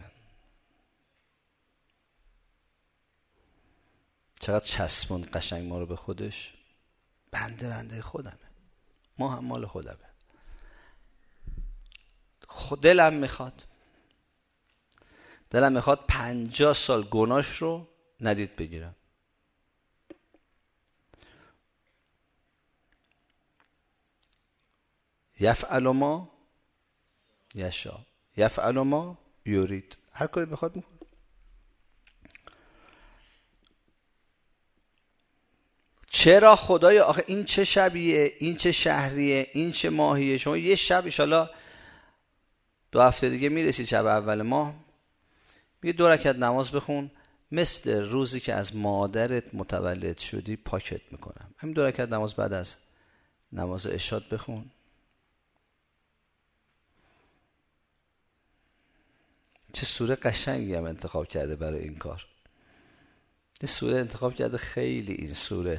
چقدر چسبون قشنگ ما رو به خودش. بنده خودمه، ماه هم مال خودمه. دلم میخواد 50 سال گناش رو ندید بگیرم. یفعل ما یشاء یفعل ما یرید. هر کاری بخواد میکنه. چرا خدایا آخه این چه شبیه، این چه شهریه، این چه ماهیه؟ شما یه شب انشالله 2 هفته دیگه میرسید شب اول ماه، میگه 2 رکعت نماز بخون مثل روزی که از مادرت متولد شدی پاکت میکنم. همین 2 رکعت نماز بعد از نماز عشاء بخون. چه سوره قشنگی هم انتخاب کرده برای این کار. این سوره انتخاب کرده، خیلی این سوره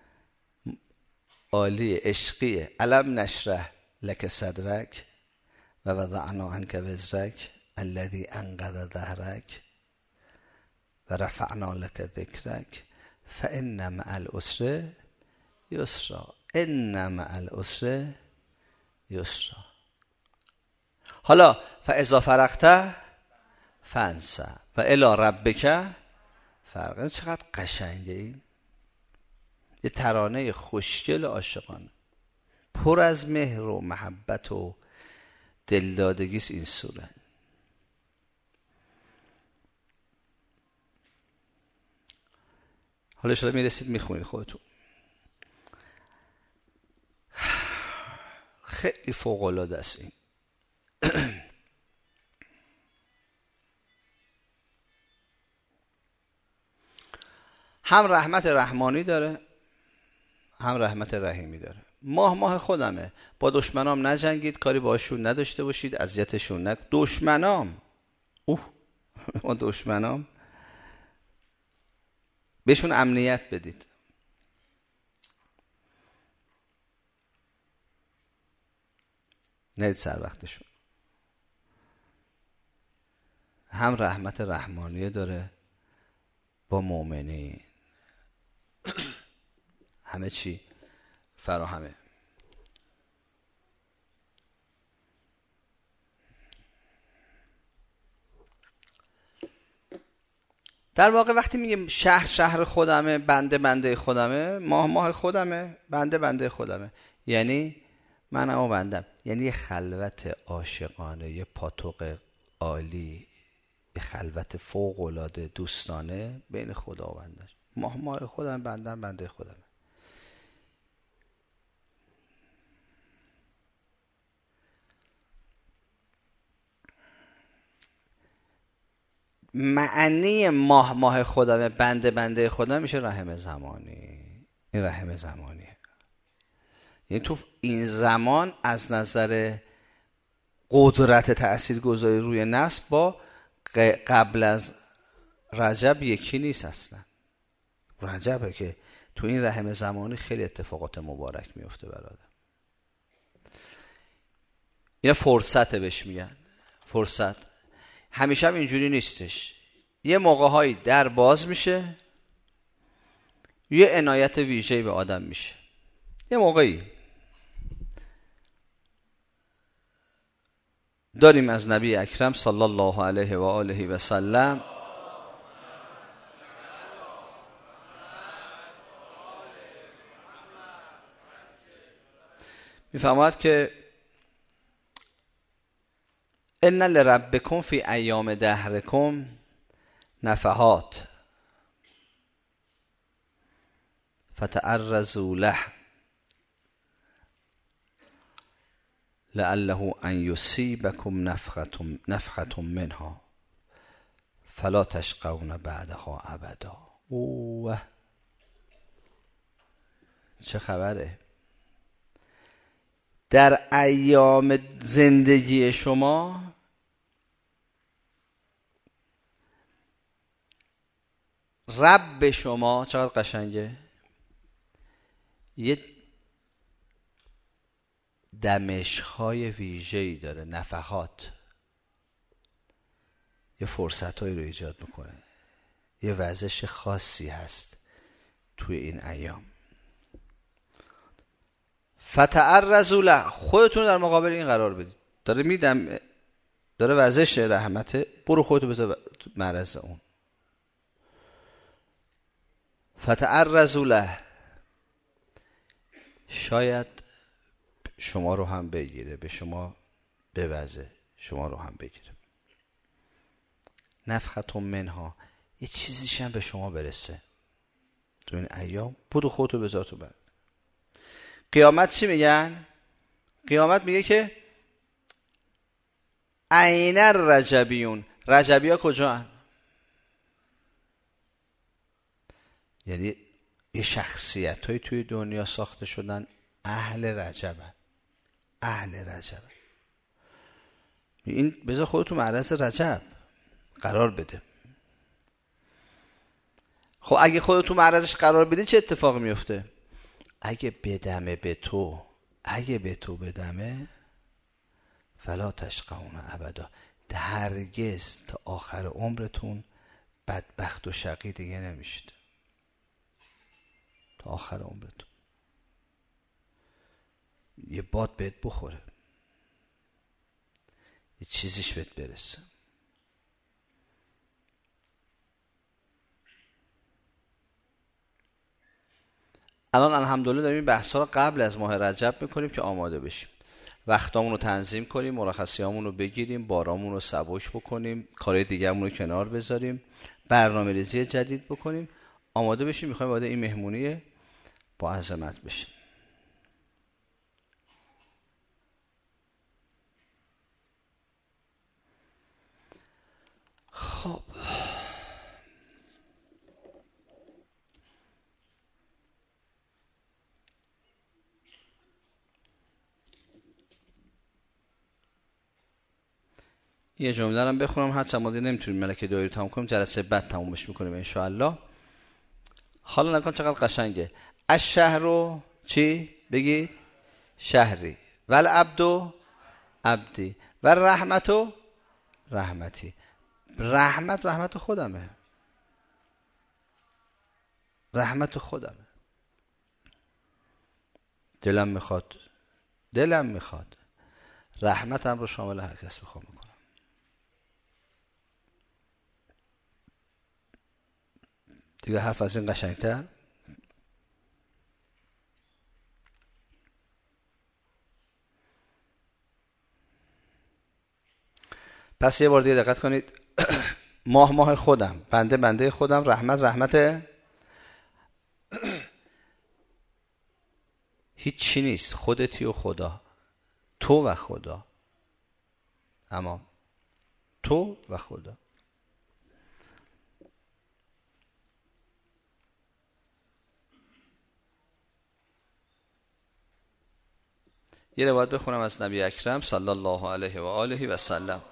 عالیه، عشقیه. الم نشرح لک صدرک و وضعنا عنک وزرک الذی انقض ظهرک و رفعنا لک ذکرک فان مع العسر یسرا ان مع العسر یسرا. حالا فاذا فرغت فانصب و الی ربک فرغب. چقدر قشنگه این. یه ترانه خوشگل عاشقانه پر از مهر و محبت و دلدادگیست این سوره. حالا شما میرسید میخونید خودتون. خیلی فوق العاده است این. هم رحمت رحمانی داره، هم رحمت رحیمی داره. ماه خودمه. با دشمنام نجنگید، کاری باشون نداشته باشید، اذیتشون دشمنام ما دشمنام بهشون امنیت بدید. نرید سر وقتشون. هم رحمت رحمانی داره با مؤمنین. همه چی فراهمه. در واقع وقتی میگیم شهر خودمه، بنده خودمه، ماه خودمه، بنده خودمه، یعنی من اما بندم. یعنی یه خلوت عاشقانه، یه پاتوق عالی، یه خلوت فوق العاده دوستانه بین خدا و بندش. ماه خودم، بنده خودمه. معنی ماه خودمه، بنده خودم میشه رحم زمانی. این رحم زمانیه. یعنی تو این زمان از نظر قدرت تاثیرگذاری روی نفس با قبل از رجب یکی نیست اصلا. رجبه که تو این رحم زمانی خیلی اتفاقات مبارک میفته برادر. اینا فرصته بهش میگن. فرصت همیشه هم اینجوری نیستش. یه موقع‌هایی در باز میشه، یه عنایت ویژه‌ای به آدم میشه. یه موقعی داریم از نبی اکرم صلی الله علیه و آله و سلم میفرماید که ان لربکم فی ایام دهرکم نفحات فتعرضوا له لعله ان یصیبکم نفخة منها فلا تشقون بعدها ابدا. اوه چه خبره. در ایام زندگی شما رب شما، چقدر قشنگه، یه دمشق‌های ویژه‌ای داره، نفحات، یه فرصت‌هایی رو ایجاد میکنه، یه وزش خاصی هست توی این ایام. فتعرضوا له، خودتون در مقابل این قرار بدید. داره میدم، داره وزش رحمته، برو خودتو بذار معرض اون. فتعرضوا له، شاید شما رو هم بگیره، به شما بوزه، شما رو هم بگیره. نفختون منها، یه چیزیش هم به شما برسه تو این ایام، برو خودتو بذار تو بعد. قیامت چی میگن؟ قیامت میگه که عین الرجبیون، رجبی ها کجا هن؟ یعنی یه شخصیت های توی دنیا ساخته شدن اهل رجبن، اهل رجبن. این بذار خودتو معرض رجب قرار بده. خب اگه خودتو معرضش قرار بدی چه اتفاقی میفته؟ اگه بدمه به تو، اگه به تو بدمه، فلا تشقون ابدا، هرگز تا آخر عمرتون بدبخت و شقی دیگه نمیشید. تا آخر عمرتون یه باد بهت بخوره، یه چیزیش بهت برسه. الان الحمدلله داریم این بحث ها رو قبل از ماه رجب میکنیم که آماده بشیم، وقتامون رو تنظیم کنیم، مرخصیامون رو بگیریم، بارامون رو سبک بکنیم، کارهای دیگه‌مون رو کنار بذاریم، برنامه‌ریزی جدید بکنیم، آماده بشیم. میخوایم وارد این مهمونی با عظمت بشیم. خب یه جمله دارم بخونم، حتی ما دیگه نمیتونیم ملکه دعایی رو تموم کنیم، جلسه بعد تمومش میکنیم ان شاء الله. حالا نکن چقدر قشنگه. الشهر چی بگید؟ شهری، والعبد عبدی، والرحمت رحمتی. رحمت خودمه، رحمت خودمه. دلم میخواد رحمتم رو شامل هر کس بخوام بکنم. دیگه حرف از این قشنگتر؟ پس یه بار دیگه دقت کنید. ماه خودم، بنده خودم، رحمت هیچ چی نیست، خودتی و خدا، تو و خدا، اما تو و خدا. یه روایت بخونم از نبی اکرم صلی الله علیه و آله و سلم.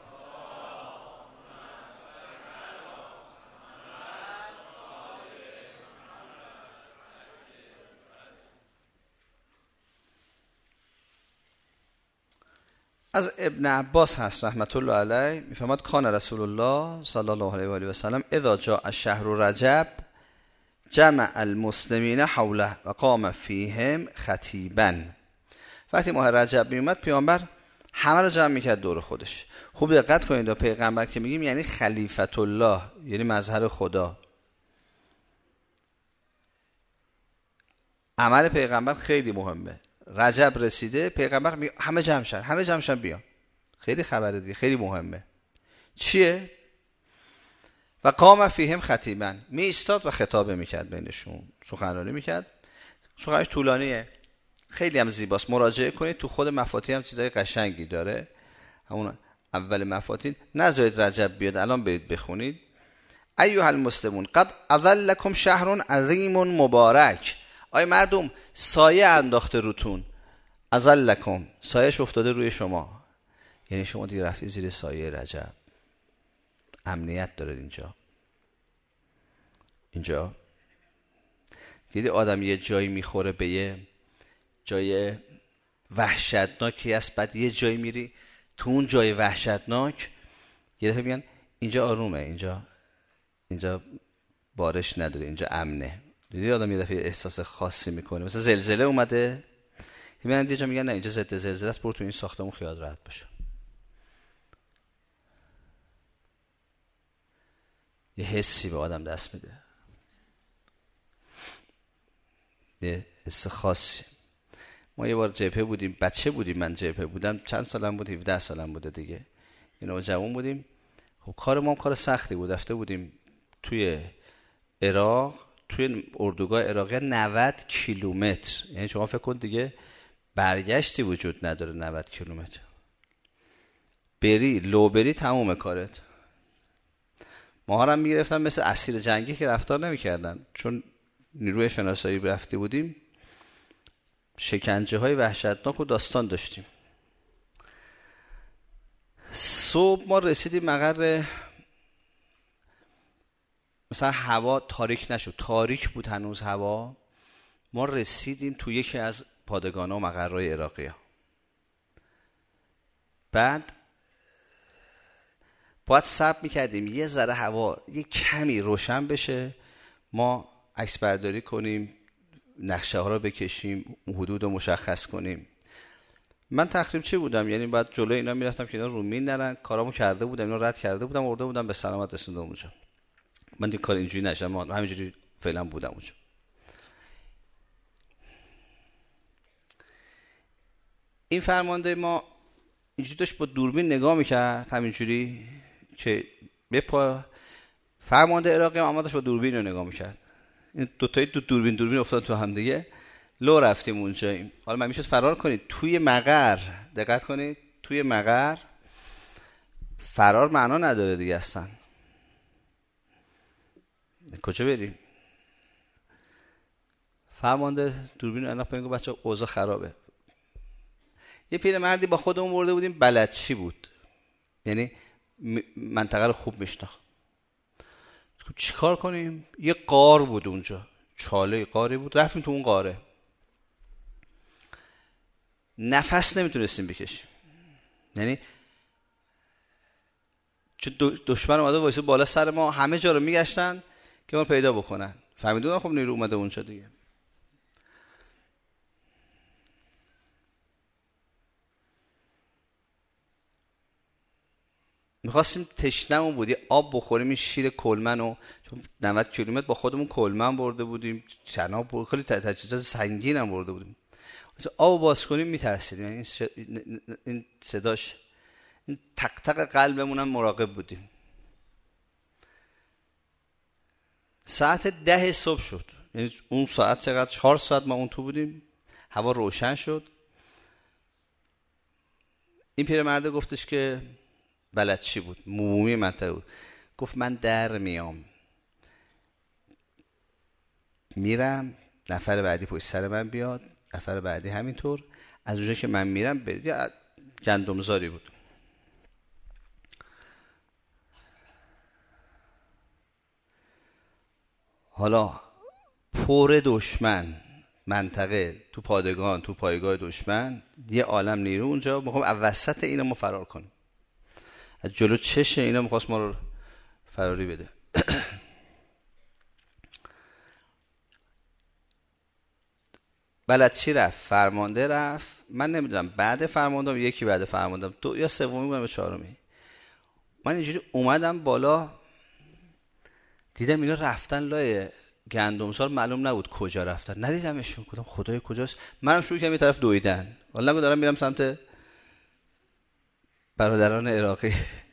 از ابن عباس هست رحمت الله علیه، میفهمد کان رسول الله صلی الله علیه و آله و سلم اذا جاء الشهر رجب جمع المسلمین حوله و قام فیهم خطیبا. وقتی ماه رجب می اومد پیامبر همه رو جمع میکرد دور خودش. خوب دقت کنید، پیغمبر که میگیم یعنی خلیفت الله، یعنی مظهر خدا. عمل پیغمبر خیلی مهمه. رجب رسیده پیغمبر میگه همه جمع شن بیان. خیلی خبره دیگه، خیلی مهمه. چیه؟ و قام فیهم خطیبا، می ایستاد و خطابه میکرد بینشون، سخنرانی میکرد. سخنش طولانیه، خیلی هم زیباست، مراجعه کنید. تو خود مفاتیح هم چیزای قشنگی داره. همون اول مفاتیح نذارید رجب بیاد، الان برید بخونید. ایها المسلمون قد اظلکم شهر عظیم مبارک. آی مردم، سایه انداخته روتون. اظلکم، سایه‌اش افتاده روی شما، یعنی شما دیگه رفتی زیر سایه رجب، امنیت داره اینجا دیدی آدم یه جایی میخوره به یه جای وحشتناکی است، بعد یه جایی میری تو اون جای وحشتناک یه دفعه میگن اینجا آرومه، اینجا بارش نداره، اینجا امنه. دیدی آدم یه دفعه احساس خاصی میکنه، مثلا زلزله اومده میگن یه جا میگن نه اینجا ضد زلزله است، برو تو این ساختمون خیال راحت باشه. یه حسی به آدم دست میده، یه حس خاصی. ما یه بار جبهه بودیم، بچه بودیم، من جبهه بودم، چند سالم بود، 17 سالم بوده دیگه، اینا جوان بودیم. خب کار ما کار سختی بود، رفته بودیم توی عراق، توی اردوگاه عراقی 90 کیلومتر، یعنی شما فکر کن دیگه برگشتی وجود نداره. 90 کیلومتر بری لو بری تموم کارت. ما هم میگرفتن مثل اسیر جنگی که رفتار نمیکردن، چون نیروی شناسایی رفته بودیم، شکنجه های وحشتناک و داستان داشتیم. صبح ما رسیدیم مقر، مثلا هوا تاریک نشد، تاریک بود هنوز هوا. ما رسیدیم تو یکی از پادگان ها و مقرهای عراقی ها. بعد باید صبر میکردیم یه ذره هوا یه کمی روشن بشه، ما عکس برداری کنیم، نقشه ها رو بکشیم، حدود رو مشخص کنیم. من تخریبچی بودم، یعنی بعد جلوی اینا میرفتم که اینا رو مین نرن، کارامو کرده بودم، اینا رد کرده بودم، ورده بودم به سلامت رسوندم اونجا. من دیگه کار اینجوری نشم، همینجوری فعلا بودم اونجا. این فرمانده ما اینجوری داشت با دوربین نگاه میکرد، همینجوری که به پا فرمانده عراقی هم داشت با دوربین رو نگاه میکرد. این دوتایی تو دوربین افتاد تو هم دیگه، لو رفتیم اونجا. حالا من میشد فرار کنید توی مقر، دقت کنید توی مقر فرار معنا نداره دیگه اصلا. کجا بریم؟ فرمانده دوربین رو انداخت پایین، گفت بچه‌ها اوضاع خرابه. یه پیرمردی با خودمون برده بودیم، بلدشی بود، یعنی منطقه رو خوب میشناخت. چیکار کنیم؟ یه غار بود اونجا، چاله غاری بود، رفتیم تو اون غاره. نفس نمیتونستیم بکشیم، یعنی چون دشمن اومده وایسه بالا سر ما، همه جا رو میگشتن که ما پیدا بکنن. فهمیدون خب نیرو اومده اونجا دیگه. میخواستیم، تشنمون بود، یه آب بخوریم، این شیر کلمن رو، چون 90 کیلومتر با خودمون کلمن برده بودیم، چناب بود، خیلی تجهیزات سنگین هم برده بودیم. مثلا آب باز کنیم میترسیدیم، یعنی این صداش، این تق تق قلبمون هم مراقب بودیم. ساعت 10 صبح شد، یعنی اون ساعت چقدر؟ 4 ساعت ما اون تو بودیم. هوا روشن شد. این پیرمرده گفتش که بلدشی بود، مومی منطقه بود، گفت من در میرم، نفر بعدی پشت سر من بیاد، نفر بعدی همینطور، از اونجا که من میرم برید. گندمزاری بود. حالا پر دشمن، منطقه تو پادگان، تو پایگاه دشمن، یه عالم نیرو اونجا. میخوام وسط اینا ما فرار کنیم، از جلو چش اینا میخواست ما رو فراری بده. بلدچی رفت، فرمانده رفت، من نمیدونم بعد فرماندم یکی بعد فرماندم دو یا سومی بودم به چهارمی. من اینجوری اومدم بالا، دیدم اینا رفتن لای گندمسار، معلوم نبود کجا رفتن، ندیدمشون، گفتم خدای کجاست. منم شروع کردم یه طرف دویدن، حالا نگو دارم میرم سمت برادران عراقی.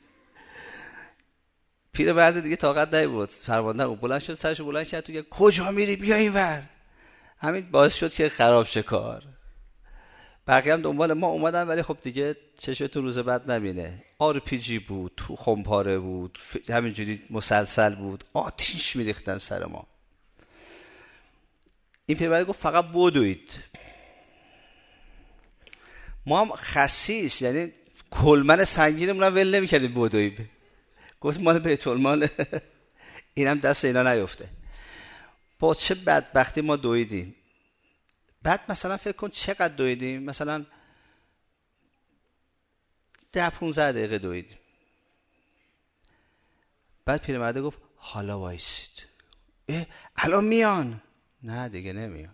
پیرمرد دیگه طاقت نمی‌بود، فرمانده بلند شد، سرشو بلند کرد، تو کجا میری؟ بیا اینور. همین باعث شد که خراب شه کار. بقیه هم دنبال ما اومدن، ولی خب دیگه چشمتون روز بعد نبینه. RPG بود، تو خمپاره بود، همینجوری مسلسل بود، آتیش میریختن سر ما. این پیرمرد گفت فقط بدوید. ما هم خسیس، یعنی کلمن سنگینمون رو ول نمی‌کردیم بدویم، گفت مال بیت المال اینم دست اینا نیفته. با چه بدبختی ما دویدیم. بعد مثلا فکر کن چقدر دویدیم، مثلا 10-15 دقیقه دویدیم. بعد پیرمرده گفت حالا وایسید، الان میان. نه دیگه نمیان.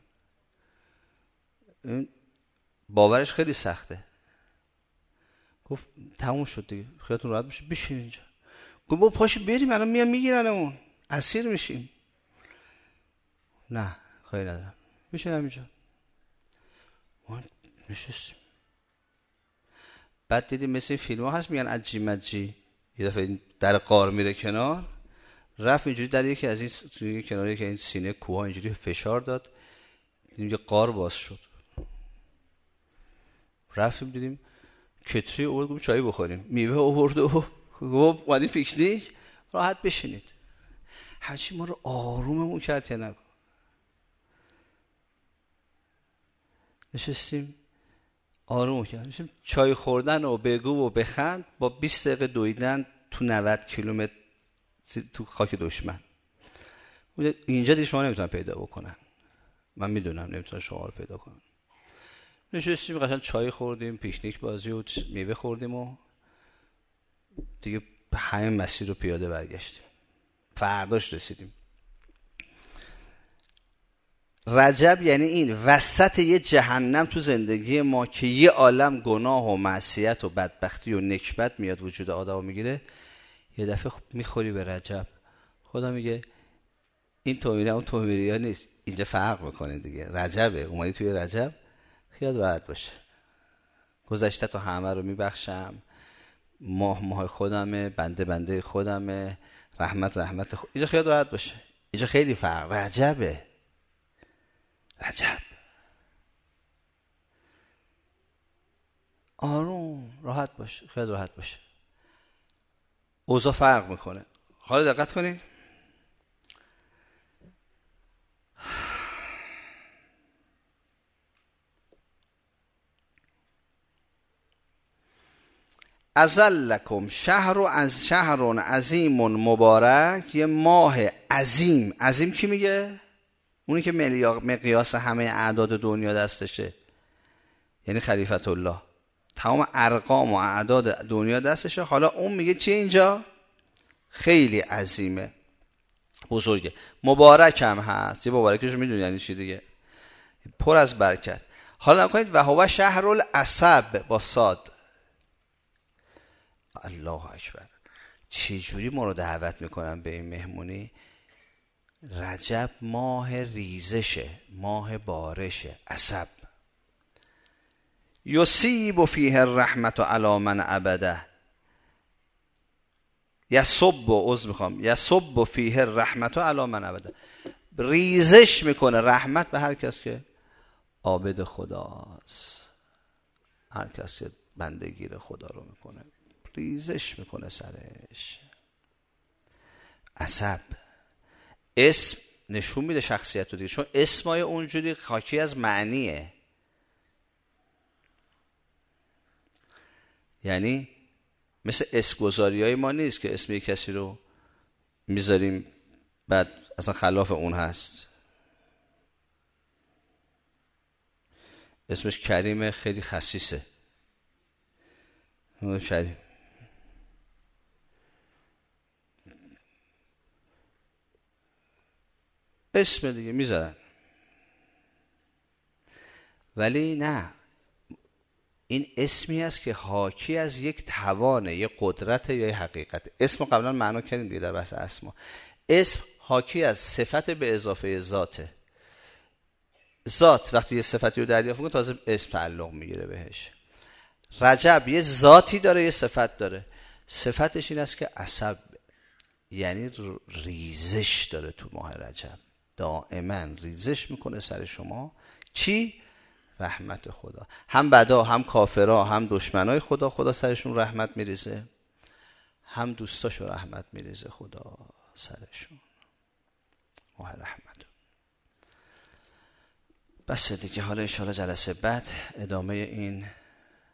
باورش خیلی سخته. گفت تموم شد دیگه، خیالتون راحت بشه، بشین اینجا. گفت با پاشو بریم، الان میان میگیرنمون، اسیر میشیم. نه کاری ندارم، بشین همینجا. ما نشستیم. بعد دیدیم مثل این فیلم ها هست میگن عجی مجی، یه دفعه در غار میره کنار، رفت اینجوری در یکی از این کناری که این سینه کوه اینجوری فشار داد، دیدیم یه غار باز شد. رفتیم دیدیم کتری آورد، گفت چای بخوریم، میوه آورد و گفت اومدیم پیکنیک، راحت بشینید. هرچی ما رو آروممون کرد که نگو. نشستیم آروم کرد، نشستیم چای خوردن و بگو و بخند با 20 دقیقه دویدن تو 90 کیلومتر تو خاک دشمن. اینجا دیگه شما نمیتونن پیدا بکنن، من میدونم نمیتونن شما رو پیدا کنن. نشستیم قشنگ چای خوردیم، پیکنیک بازی و میوه خوردیم و دیگه همین مسیر رو پیاده برگشتیم. فرداش رسیدیم. رجب یعنی این وسط یه جهنم تو زندگی ما که یه عالم گناه و معصیت و بدبختی و نکبت میاد وجود آدمو میگیره، یه دفعه میخوری به رجب. خدا میگه این تومیری اون تومیری ها نیست، اینجا فرق میکنه دیگه، رجبه، اومدی توی رجب، خیال راحت باشه، گذشته تو همه رو میبخشم، ماه خودمه، بنده خودمه، رحمت اینجا خیال راحت باشه. اینجا خیلی فرق، رجبه. رجب آروم راحت باشه، خیال راحت باشه، اوضاع فرق میکنه. حالا دقت کنید، ازلکم شهر عظیم مبارک، یه ماه عظیم. عظیم کی میگه؟ اونی که مقیاس همه اعداد دنیا دستشه، یعنی خلیفت الله، تمام ارقام و اعداد دنیا دستشه. حالا اون میگه چی اینجا؟ خیلی عظیمه، بزرگه، مبارک هم هست. یه مبارکش میدونی یعنی چی دیگه؟ پر از برکت. حالا نکنید و هو شهر العصب با صاد. الله اکبر، چه جوری ما رو دعوت میکنن به این مهمونی. رجب ماه ریزشه، ماه بارشه، عصب. یصیب فیه الرحمت علی من عبده، یصب فیه الرحمت علی من عبده، ریزش میکنه رحمت به هر کس که عابد خداست، هر کس که بندگی خدا رو میکنه ریزش میکنه سرش. عصب اسم نشون میده شخصیت رو دیگه، چون اسمای اونجوری خاکی از معنیه. یعنی مثل اسمگذاری های ما نیست که اسم یک کسی رو میذاریم بعد اصلا خلاف اون هست. اسمش کریم، خیلی خسیسه، کریم. اسم دیگه میذارن، ولی نه، این اسمی است که حاکی از یک توانه، یک قدرت یا یک حقیقت. اسم قبلا معنا کردیم دیگه در بحث اسما. اسم حاکی از صفت به اضافه ذاته. ذات وقتی یه صفتی رو دریافت کنه تازه اسم تعلق میگیره بهش. رجب یه ذاتی داره، یه صفت داره. صفتش این است که عصب، یعنی ریزش داره تو ماه رجب، دائما ریزش میکنه سر شما. چی؟ رحمت خدا. هم بدا، هم کافرها، هم دشمنای خدا، خدا سرشون رحمت میریزه، هم دوستاشو رحمت میریزه خدا سرشون. ماه رحمت. بس دیگه، حالا انشاءالله جلسه بعد ادامه این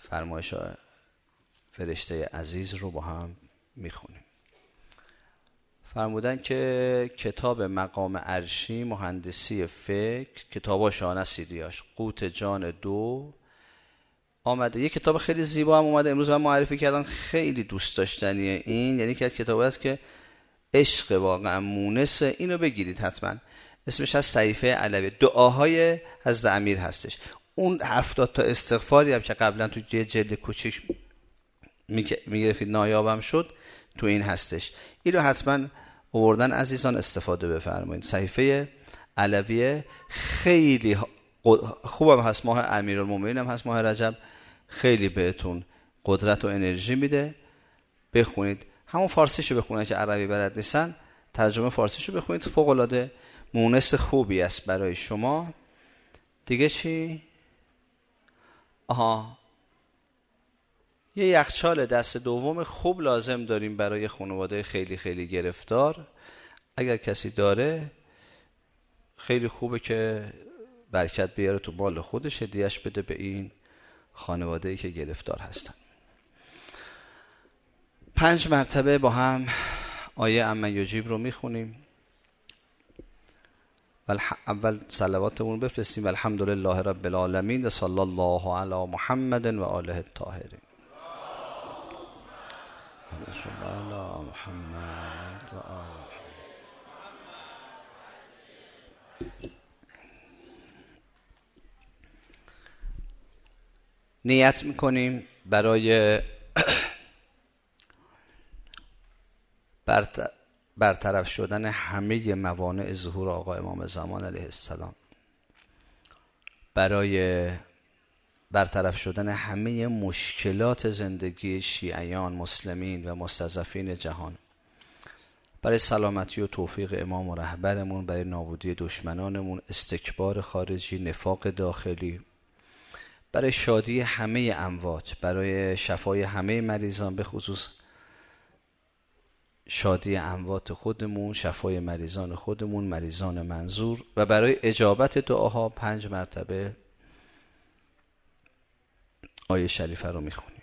فرمایش فرشته عزیز رو با هم میخونیم. فرمودن که کتاب مقام عرشی، مهندسی فکر، کتابا شانه سیدیاش، قوت جان 2 آمده. یه کتاب خیلی زیبا هم اومده امروز من معرفی کردم، خیلی دوست داشتنیه این، یعنی که کتابی است که عشق واقعا مونسه، اینو بگیرید حتما. اسمش از صحیفه علوی، دعاهای حضرت امیر هستش. اون 70 تا استغفاری هم که قبلا تو جلد کوچیک میگرفتید نایابم شد، تو این هستش. این رو حتما آوردن عزیزان استفاده بفرمایید. صحیفه علویه خیلی خوبم هست، ماه امیرالمومنین هم هست، ماه رجب، خیلی بهتون قدرت و انرژی میده. بخونید، همون فارسیشو بخونید که عربی بلد نیستن، ترجمه فارسیشو بخونید، فوق العاده مونس خوبی است برای شما. دیگه چی؟ یه یخچال دست دوم خوب لازم داریم برای خانواده خیلی خیلی گرفتار. اگر کسی داره خیلی خوبه که برکت بیاره تو بال خودش، هدیهش بده به این خانواده‌ای که گرفتار هستن. 5 مرتبه با هم آیه عما یجیب رو میخونیم. اول صلواتمون بفرستیم. الحمدلله رب العالمین و صلی الله علی محمد و آله الطاهرین. صلی الله علی محمد و آله. نیت میکنیم برای برطرف شدن همه موانع ظهور آقا امام زمان علیه السلام، برای برطرف شدن همه مشکلات زندگی شیعیان، مسلمین و مستضعفین جهان، برای سلامتی و توفیق امام و رهبرمون، برای نابودی دشمنانمون، استکبار خارجی، نفاق داخلی، برای شادی همه اموات، برای شفای همه مریضان، به خصوص شادی اموات خودمون، شفای مریضان خودمون، مریضان منظور، و برای اجابت دعاها 5 مرتبه آیه شریفه رو میخونیم.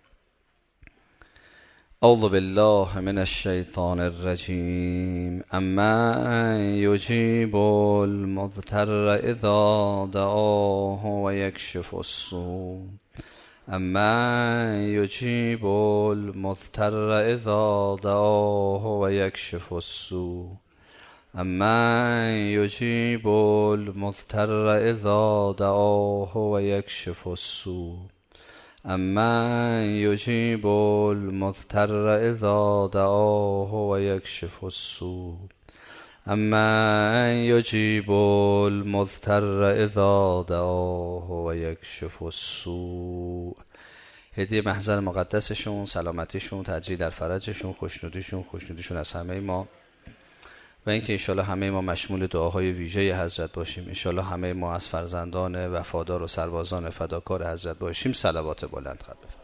اعوذ بالله من الشیطان الرجیم. اما یجیب المضطر اذا دعاه و یکشف السوء. اما یجیب المضطر اذا دعاه و یکشف السوء. اما یجیب المضطر اذا دعاه و یکشف السوء. اما یجیب المضطر اذا دعاه و یکشف السوء. اما یجیب المضطر اذا دعاه و یکشف السوء. هدیه محضر مقدسشون، سلامتیشون، تجریل در فرجشون، خوشنودیشون از همه ما، و اینکه انشالله همه ما مشمول دعاهای ویژه حضرت باشیم. انشالله همه ما از فرزندان وفادار و سربازان فداکار حضرت باشیم. صلوات بلند خواهد.